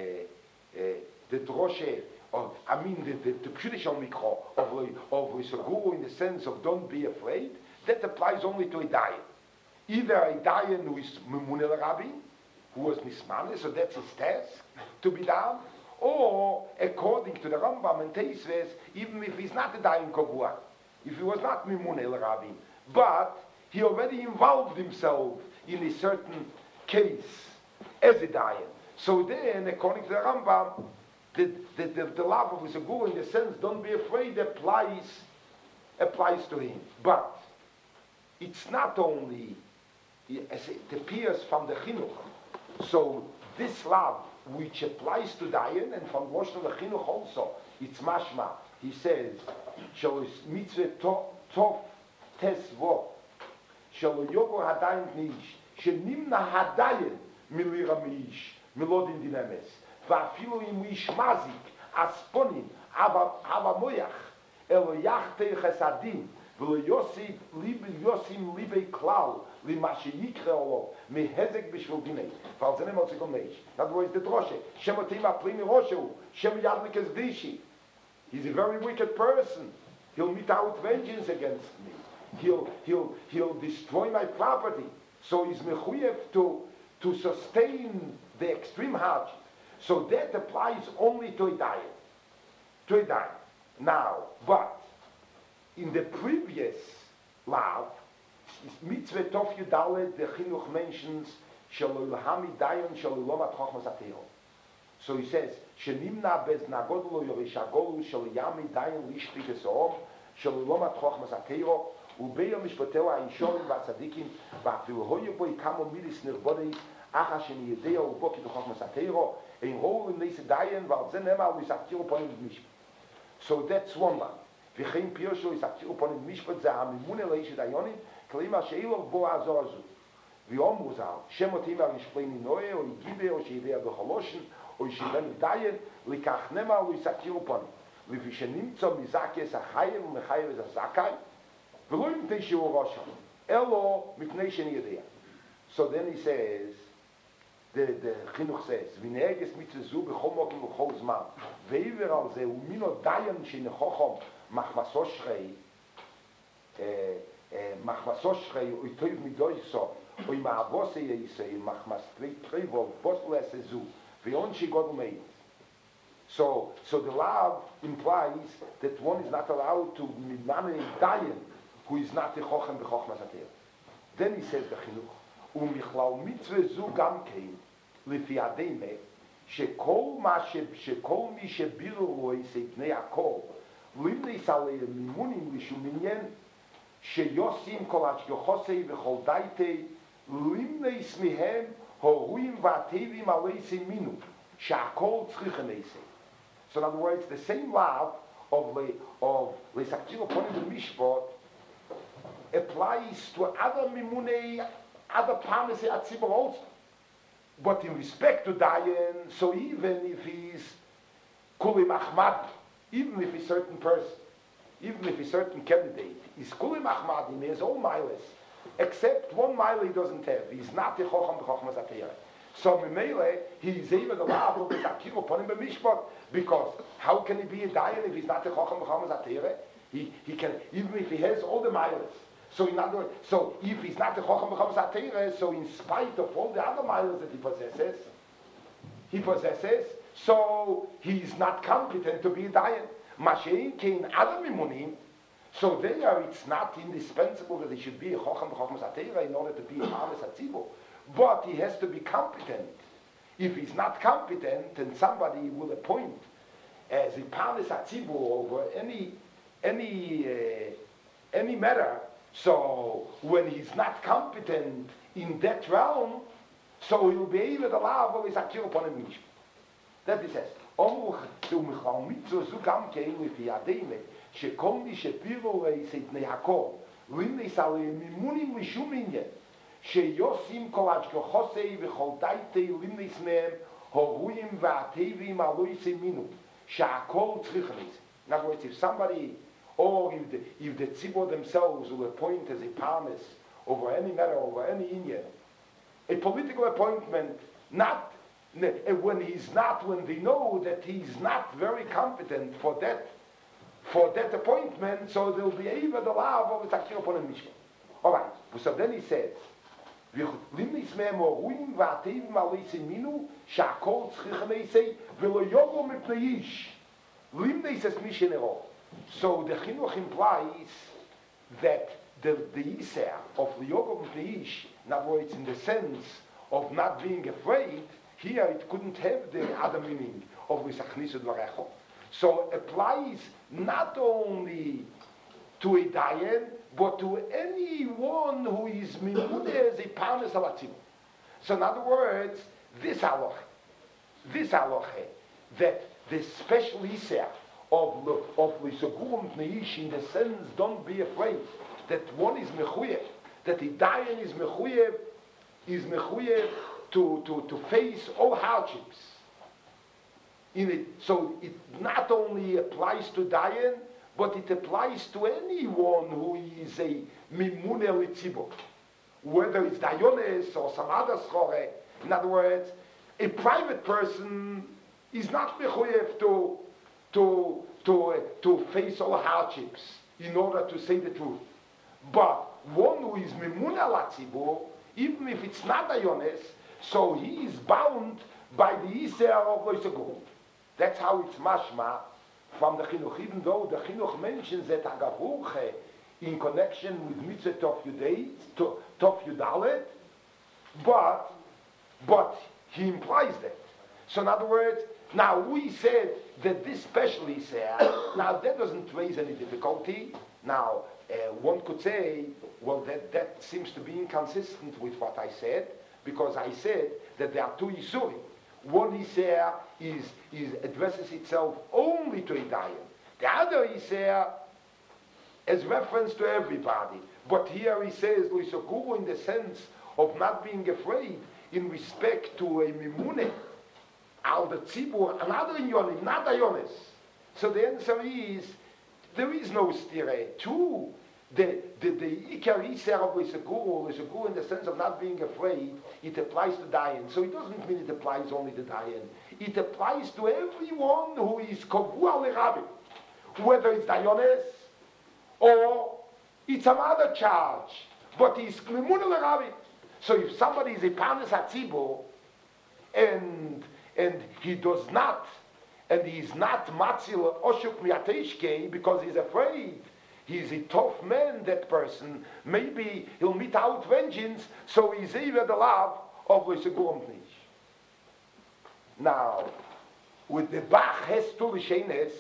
the droshe of, I mean, the Pshutish Mikro of Risaguru in the sense of don't be afraid, that applies only to a dayan. Either a dayan who is Memunel Rabbi, who was Nismane, so that's his task, to be down, or according to the Rambam and Teisves, even if he's not a dayan Kogua, if he was not Memunel Rabbi, but he already involved himself in a certain case as a dayan. So then, according to the Rambam, the love of Risagul in the sense, don't be afraid, applies to him. But it's not only, as it appears from the Chinuch. So this love, which applies to Dayan, and from Rosh the Chinuch also, it's mashma. He says, "Shall mitzvah tov tesvo, shall yogo hadayin nish, shenimna hadayin milira mish, milodin dinames, va'afilu im ish mazik, asponim, ava moyach, elo yachte chesadim, v'lo yosif yosim libe klal, lima sheyikre olo, mehezek b'shvil dinei." Weil ze nemot zikom neish. In other words, the droshe, shemotim aplimi roshu, shem yadlik es dishi. He's a very wicked person. He'll mete out vengeance against me. He'll destroy my property. So he's mechuyev to sustain the extreme hardship. So that applies only to a dayan. To a dayan. Now, but in the previous law, mitzvah tov yudalet, the chinuch mentions shalol hami dayan shalol lomat chochmas atero. So he says, "Shenimna bez nagodlo yorishagolu shal yami dayan lishpi gesom shal lomat chochmas atero ubeyo mishpatel ha'ishorim v'atzadikim v'afilu hoye boy kamo milis nirbodei acha sheni yedeo uboki chochmas atero ein rol in nese dayan v'al zen ema u'isaktiru ponim mishpat." So that's one line. V'chein piosho isaktiru ponim mishpat ze ha'mimune leish dayonim klima she'ilov bo azor azu v'yom uzal shemotim ha'rishpleni noe o yigibe o she'idea b'choloshin או ישיבנו דיין, לקח נמה ולסקיר פונים. לפי שנמצא מזקס החייב ומחייב את הזכאי, ולא מפני שהוא ראש שם, אלא מפני שאני יודע. So then he says, the חינוך says, ונהג את מצווה זו בכל מוקם ובכל זמן, ועבר על זה, ומינו דיין שנכוחם מחמסו שחי, או טוב מדויסו, או עם האבוס יעשה, מחמס טריבו, בוס לעשה זו, So the law implies that one is not allowed to mimane dayan who is not a chochem b'chochmas ater. Then he says the chinuch umichlal mitzvah zu gam kein lefi ademe shekol mi shebiru roi seipnei akol limnei salei mimunim lishuminyen sheyosim kol hashgochosei v'chol daitei limnei smihem horuim v'atevim aleisei minu shakol tzrichen eisei. So in other words, the same law of leisaktiru ponim b'mishpat applies to other mimunei, other parnasei atzibur also. But in respect to dayan, so even if he's kulim achmad, even if he's a certain person, even if he's a certain candidate, he's kulim achmad, he has all miles. Except one mile he doesn't have. He's not the Chocham b'Chochmas Atera. So Mimele, he's even allowed to Zakiru upon him b'Mishpat, because how can he be a dayan if he's not the Chocham b'Chochmas Atera? He can, even if he has all the miles. So in other words, so if he's not the Chocham b'Chochmas Atera, so in spite of all the other miles that he possesses, so he's not competent to be a dayan. Mashein kein Adam Mimunim. So there, it's not indispensable that he should be a Chocham b'Chochmas Atera in order to be a Parnas HaTzibur. But he has to be competent. If he's not competent, then somebody will appoint as a Parnas HaTzibur over any matter. So when he's not competent in that realm, so he'll be able to allow his akir upon him. That he says. שכל מי שפירו סייתני הכל, לימס על מימונים לשום עניין, שיוסים כל השגחוסי וכל דייטי לימס מהם, הרויים והטבעים הלא יסמינו, שהכל צריך לזה. In other words, if somebody, or if the tzibor themselves will appoint as a parnas over any matter, over any inyan, a political appointment, not when they know that he's not very competent for that appointment, so they'll be able to allow of the takir upon a mishkan. All right. So then he says, "Limnis me'em oruim va'atevim aleisei minu sha'akol tzrich neisei v'lo yogo mipnei ish limnis es mishen ero." So the chinuch implies that the Yisr of Liyogo mipnei ish, in other words, in the sense of not being afraid, here it couldn't have the other meaning of Lisachnisu Dvarecho. So it applies not only to a dayan, but to anyone who is mimuneh as a parnas al hatzibur. So in other words, this halacha, that the special Yisr of Lisagurum Pneish, in the sense, don't be afraid, that one is mechuyev, that the dayan is mechuyev to face all hardships. So it not only applies to dayan, but it applies to anyone who is a mimuneh litzibur, whether it's dayones or some other schore. In other words, a private person is not mechuyev to face all hardships in order to say the truth. But one who is mimuneh litzibur, even if it's not dayones, so he is bound by the Yisr of Loisagur. That's how it's mashma from the chinuch, even though the chinuch mentions that Hagavurche in connection with Mitzvah Tov Yudalet, but he implies that. So in other words, now we said that this special Yisr, now that doesn't raise any difficulty. Now one could say, well, that seems to be inconsistent with what I said, because I said that there are two Yisurim. One Yisr is addresses itself only to a dayan. The other Yisr is reference to everybody. But here he says, Loisokuru, in the sense of not being afraid in respect to a mimuneh, al the tzibur, another inyonim, not ayones. So the answer is, there is no stire. Two, the ikar Yisr of Loisokuru in the sense of not being afraid, it applies to dayan. So it doesn't mean it applies only to dayan. It applies to everyone who is kovua lerabi, whether it's dayones or it's some other charge, but he's klimuna lerabi. So if somebody is a parnas hatzibur and he does not, and he is not matzil oshuk miateshke because he's afraid, he's a tough man, that person, maybe he'll mete out vengeance, so he's even the love of Loisagurum Pneish. Now, with the Bach has two lishenes,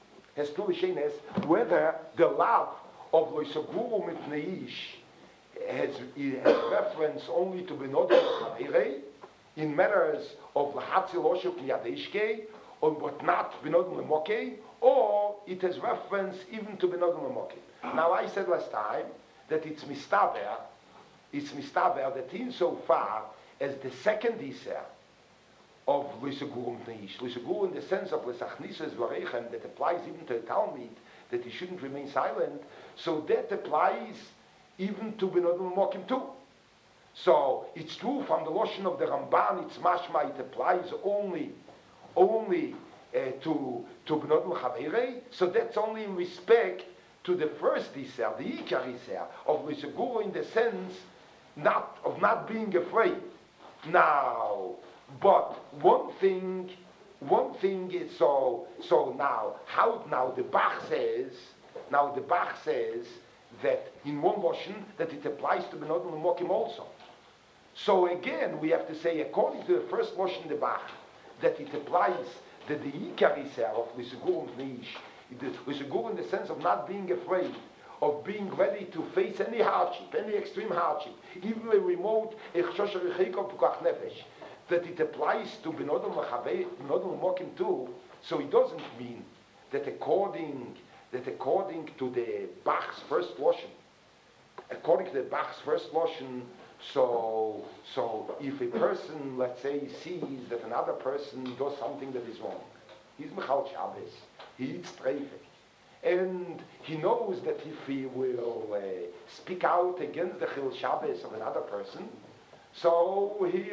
whether the love of Loisagurum Pneish has reference only to Benodin Chavere in matters of Lahatzil Oshuk Miyadeshke, but not Benodin Lemoke, or it has reference even to Benodin Lemoke. Now I said last time that it's mistaber that insofar as the second Yisr of Lisagurum Pneish, Lisagur in the sense of Lesachnises Varechem, that applies even to a Talmud, that he shouldn't remain silent, so that applies even to Benodin Lemokim too. So it's true from the Lashon of the Ramban, it's mashma, it applies only to Benodin Chavere, so that's only in respect to the first Yisr, the Ikar Yisr of Lisagur in the sense of not being afraid. Now, but one thing is so now the Bach says that in one Lashon that it applies to Benodin Lemokim also. So again, we have to say, according to the first Lashon the Bach, that it applies that the Ikar Yisr of Lisagurum Pneish, Lisagur in the sense of not being afraid, of being ready to face any hardship, any extreme hardship, even a remote that it applies to Benodin Lemokim too. So it doesn't mean that according that according to the Bach's first Lashon, so if a person, let's say, sees that another person does something that is wrong, he's Michal Shabbos, he eats treifik, and he knows that if he will speak out against the Chil Shabbos of another person, so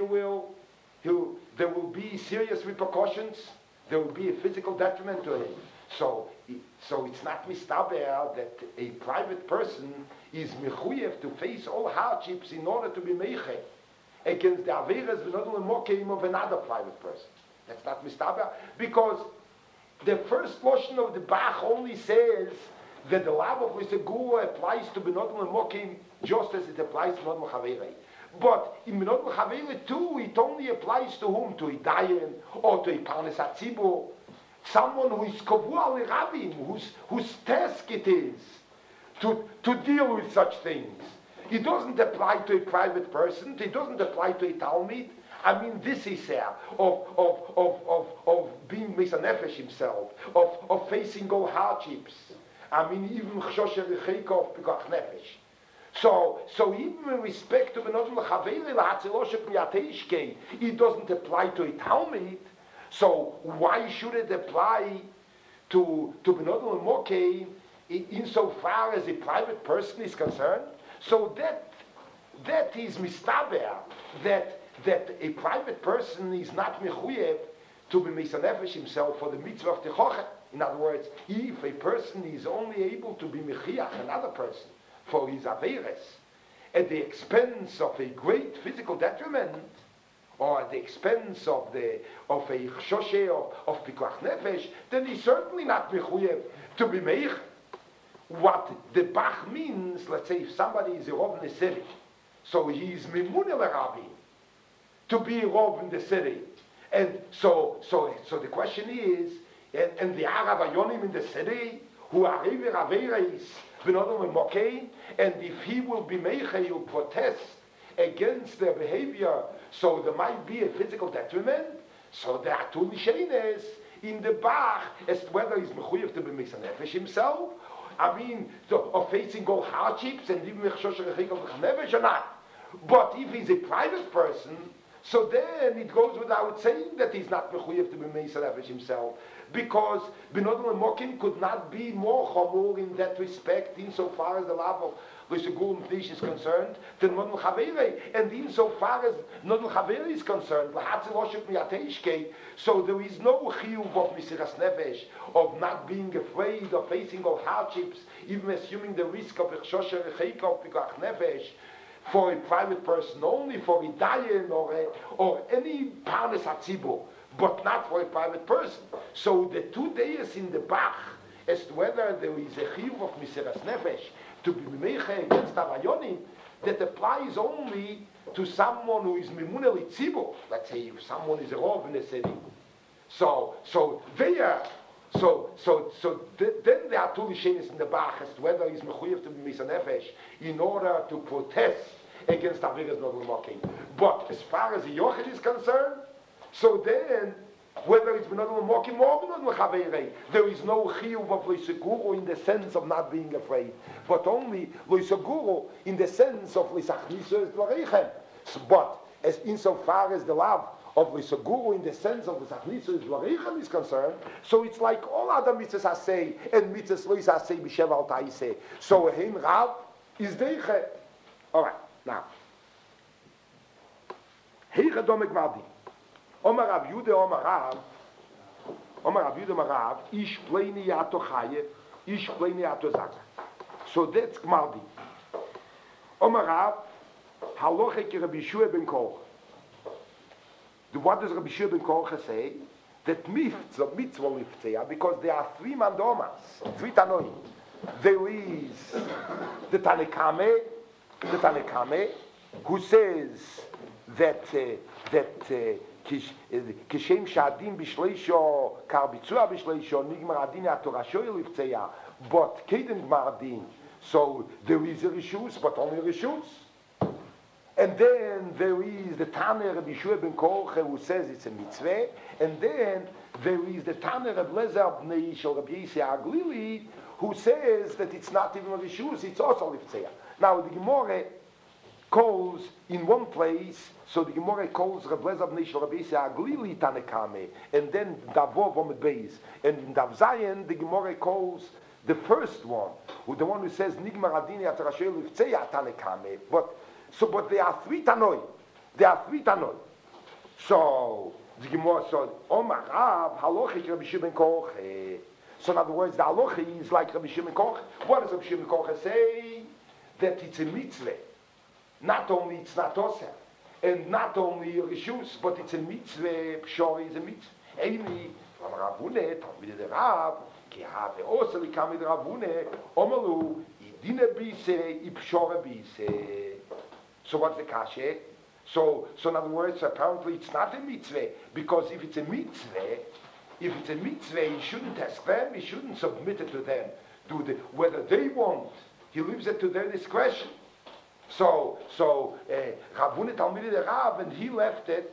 there will be serious repercussions, there will be a physical detriment to him. So it's not mistaber that a private person is mechuyev to face all hardships in order to be meiche against the averes v'nodel mokeim of another private person. That's not mistaber, because the first portion of the Bach only says that the love of Lisegura applies to benodel mokeim just as it applies to benodel chavere. But in benodel chavere too, it only applies to whom? To a dayan or to a parnes hatzibur. Someone who is Kovua Rabim, whose task it is to deal with such things. It doesn't apply to a private person, it doesn't apply to a Talmud. I mean, this is of being Mesanefesh himself, of facing all hardships. I mean, even Chshoshe Recheikov Pekach Nefesh. So even in respect to Benodel Chavere L'Hatziloshe P'Yateishke, it doesn't apply to a Talmud. So why should it apply to Benodel and Mokeh insofar as a private person is concerned? So that is mistaber, that a private person is not mechuyev to be mesanefesh himself for the mitzvah of techoche. In other words, if a person is only able to be mechiach another person for his averes at the expense of a great physical detriment, or at the expense of a chshoshe of pikuach nefesh, then he's certainly not mechuyev to be meich. What the Bach means, let's say if somebody is a rov in the city, so he is mimun el rabbi to be a rov in the city, and so the question is, and the Arab Ayonim in the city who are averes v'nodom mokei, and if he will be meicha, he'll protest against their behavior, so there might be a physical detriment. So there are two nishenes in the Bach as to whether he's mechuyev to be mesanefesh himself, I mean, of facing all hardships and even mechshosh rechikov v'chanefesh or not. But if he's a private person, so then it goes without saying that he's not mechuyev to be mesanefesh himself, because Benodel and Mokim could not be more chamor in that respect insofar as the love of Lisegul Mtish is concerned than Nodel Chavere, and insofar as Nodel Chavere is concerned, so there is no chiyuv of Mesiras Nefesh, of not being afraid of facing all hardships, even assuming the risk of Echshosher Recheikov Pikuach Nefesh, for a private person, only for a dayan or any parnes hatzibur, but not for a private person. So the two days in the Bach as to whether there is a chiyuv of Mesiras Nefesh to be meiche against Avayonim, that applies only to someone who is mimun elitzibur. Let's say if someone is a rov in the city. So then there are two rishenis in the Bach as to whether he's mechuyev to be mesanefesh in order to protest against Averes Nodel Mokim. But as far as the Yochid is concerned, so then whether it's Benodel Mokim or Benodel Chavere, there is no chiyuv of Loiseguru in the sense of not being afraid, but only Loiseguru in the sense of Loisachnisu Dvareichem. But as insofar as the love of Loiseguru in the sense of Loisachnisu Dvareichem is concerned, so it's like all other mitzvahs asay and mitzvahs Lois asay b'shev al ta'iseh. So Hein Rav is Deiche. All right, now. Heiche Domek Mardi. Omar Rav Yude, Omar Rav Yude, Omar Rav, Ish Pleini Yato Chaye, Ish Pleini Yato Zaga. So that's Gmardi. Omar Rav, Haloche ki Rabbi Yeshua ben Korcha. What does Rabbi Yeshua ben Korcha say? That mitzvah liftzeh, because there are three mandomas, three tanoim. There is the Tanekame, who says that כשם שהדין בשלישו, כרביצוע בשלישו, נגמר הדין התורשו לפציה, but קדם גמר הדין. So there is a rishus, but only a rishus. And then there is the Tanner Rabbi Yeshua ben Korcha who says it's a mitzvah, and then there is the Tana Reb Lezer Bnei Shel Rabbi Yisei Aglili, who says that it's not even a rishus, it's also liftzea. Now the Gemara calls in one place, so the Gemara calls Reb Lezer Bnei Shel Rabbi Yisei Aglili Tanekame, and then Davov Omid Beis, and in Dav Zayin the Gemara calls the first one, the one who says Nigmar Adini Atarashel Liftzea Tanekame. But there are three Tanoi. So the Gemara said, Omar Rav Halochik Rabbi Shimon Koche. So in other words, the halacha is like Rabbi Shimon Koch. What does Rabbi Shimon Koch say? That it's a mitzvah. Not only it's not oseh, and not only a rishus, but it's a mitzvah. Pshori is a mitzvah. Eini from Ravune, Talmidei de Rav, ki have oseh likamid Ravune, Omalu idine bise, ipshore bise. So what's the kashe? So in other words, apparently it's not a mitzvah, because if it's a mitzvah, he shouldn't ask them, he shouldn't submit it to them. Whether they want, he leaves it to their discretion. So Ravune Talmidei de Rav, and he left it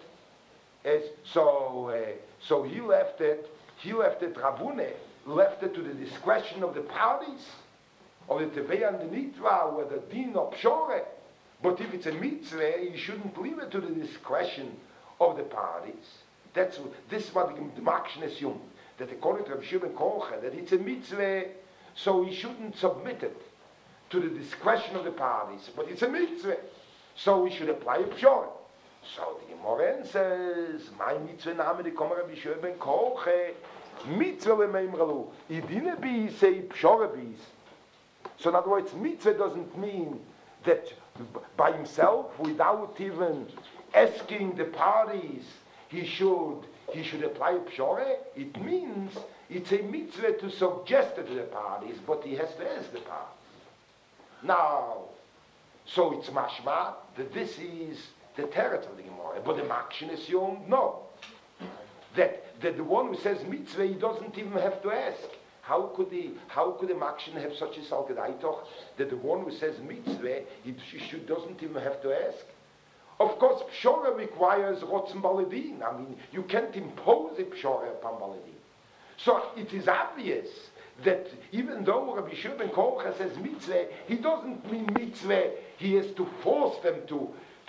Ravune left it to the discretion of the parties, of the Tevei and the Nitra, whether din or pshore. But if it's a mitzvah, you shouldn't leave it to the discretion of the parties. This is what the Makshin assumed, that according to Rabbi Shimon Koche, that it's a mitzvah, so he shouldn't submit it to the discretion of the parties. But it's a mitzvah, so we should apply a pshor. So the Gemara says, my mitzvah name, the Kommer Rabbi Shimon Koche, mitzvah lemeimralu, idine bi say pshor bis. So in other words, mitzvah doesn't mean that by himself, without even asking the parties, he should apply a pshore. It means it's a mitzvah to suggest it to the parties, but he has to ask the parties. Now, so it's mashma that this is the teretz of the Gemara, but the Makshin assumed no. That the one who says mitzvah, he doesn't even have to ask. How could the Makshin have such a salkedaitoch that the one who says mitzvah, he doesn't even have to ask? Of course, pshora requires rotzen baledin. I mean, you can't impose a pshora upon baledin. So it is obvious that even though Rabbi Shimon Kocha says mitzvah, he doesn't mean mitzvah. He has to force them to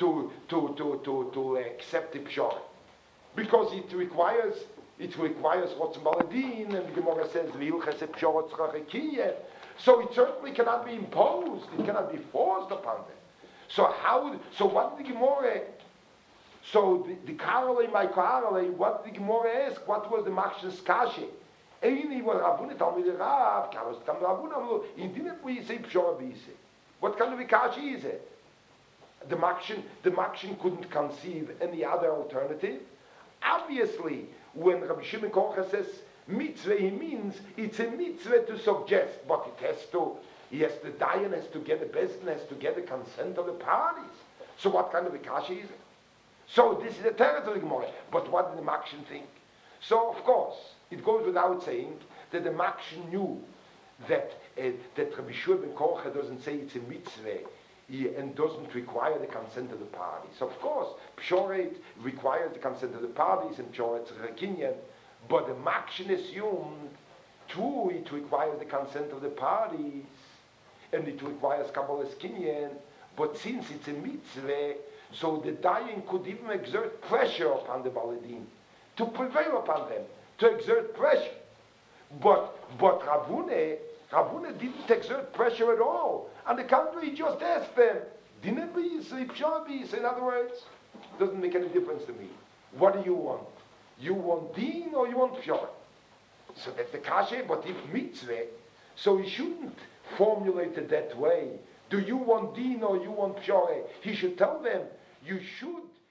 accept the pshora, because it requires rotzen baledin, and the Gemara says v'ilches pshora tzrachekiyeh. So it certainly cannot be imposed. It cannot be forced upon them. So what did the Gemara, so the Karale, my Karale, what did the Gemara ask? What was the Makshin's kashe? Eini was Ravune Talmidei Rav, Karos Tam Ravune, he didn't say Pshora Bise. What kind of a kashe is it? The Makshin couldn't conceive any other alternative. Obviously, when Rabbi Shimon Kocha says mitzvah, he means it's a mitzvah to suggest, but the Dayan has to get the Bezdin, has to get the consent of the parties. So what kind of a kasha is it? So this is a territory Gemara. But what did the Makshin think? So of course, it goes without saying that the Makshin knew that Rabbi Shimon Kocha doesn't say it's a mitzvah and doesn't require the consent of the parties. Of course, Pshoret requires the consent of the parties, and Pshoret is Rekinyan. But the Makshin assumed, too, it requires the consent of the parties, and it requires Kabbalas Kinyan. But since it's a mitzvah, so the Dayan could even exert pressure upon the Baladin, to prevail upon them, to exert pressure. But Ravune didn't exert pressure at all. On the contrary, he just asked them, Dinah bis, Pshor bis. In other words, doesn't make any difference to me. What do you want? You want din or you want pshor? So that's the kasha, but if mitzvah, so he shouldn't formulate it that way. Do you want din or you want pshor? He should tell them, you should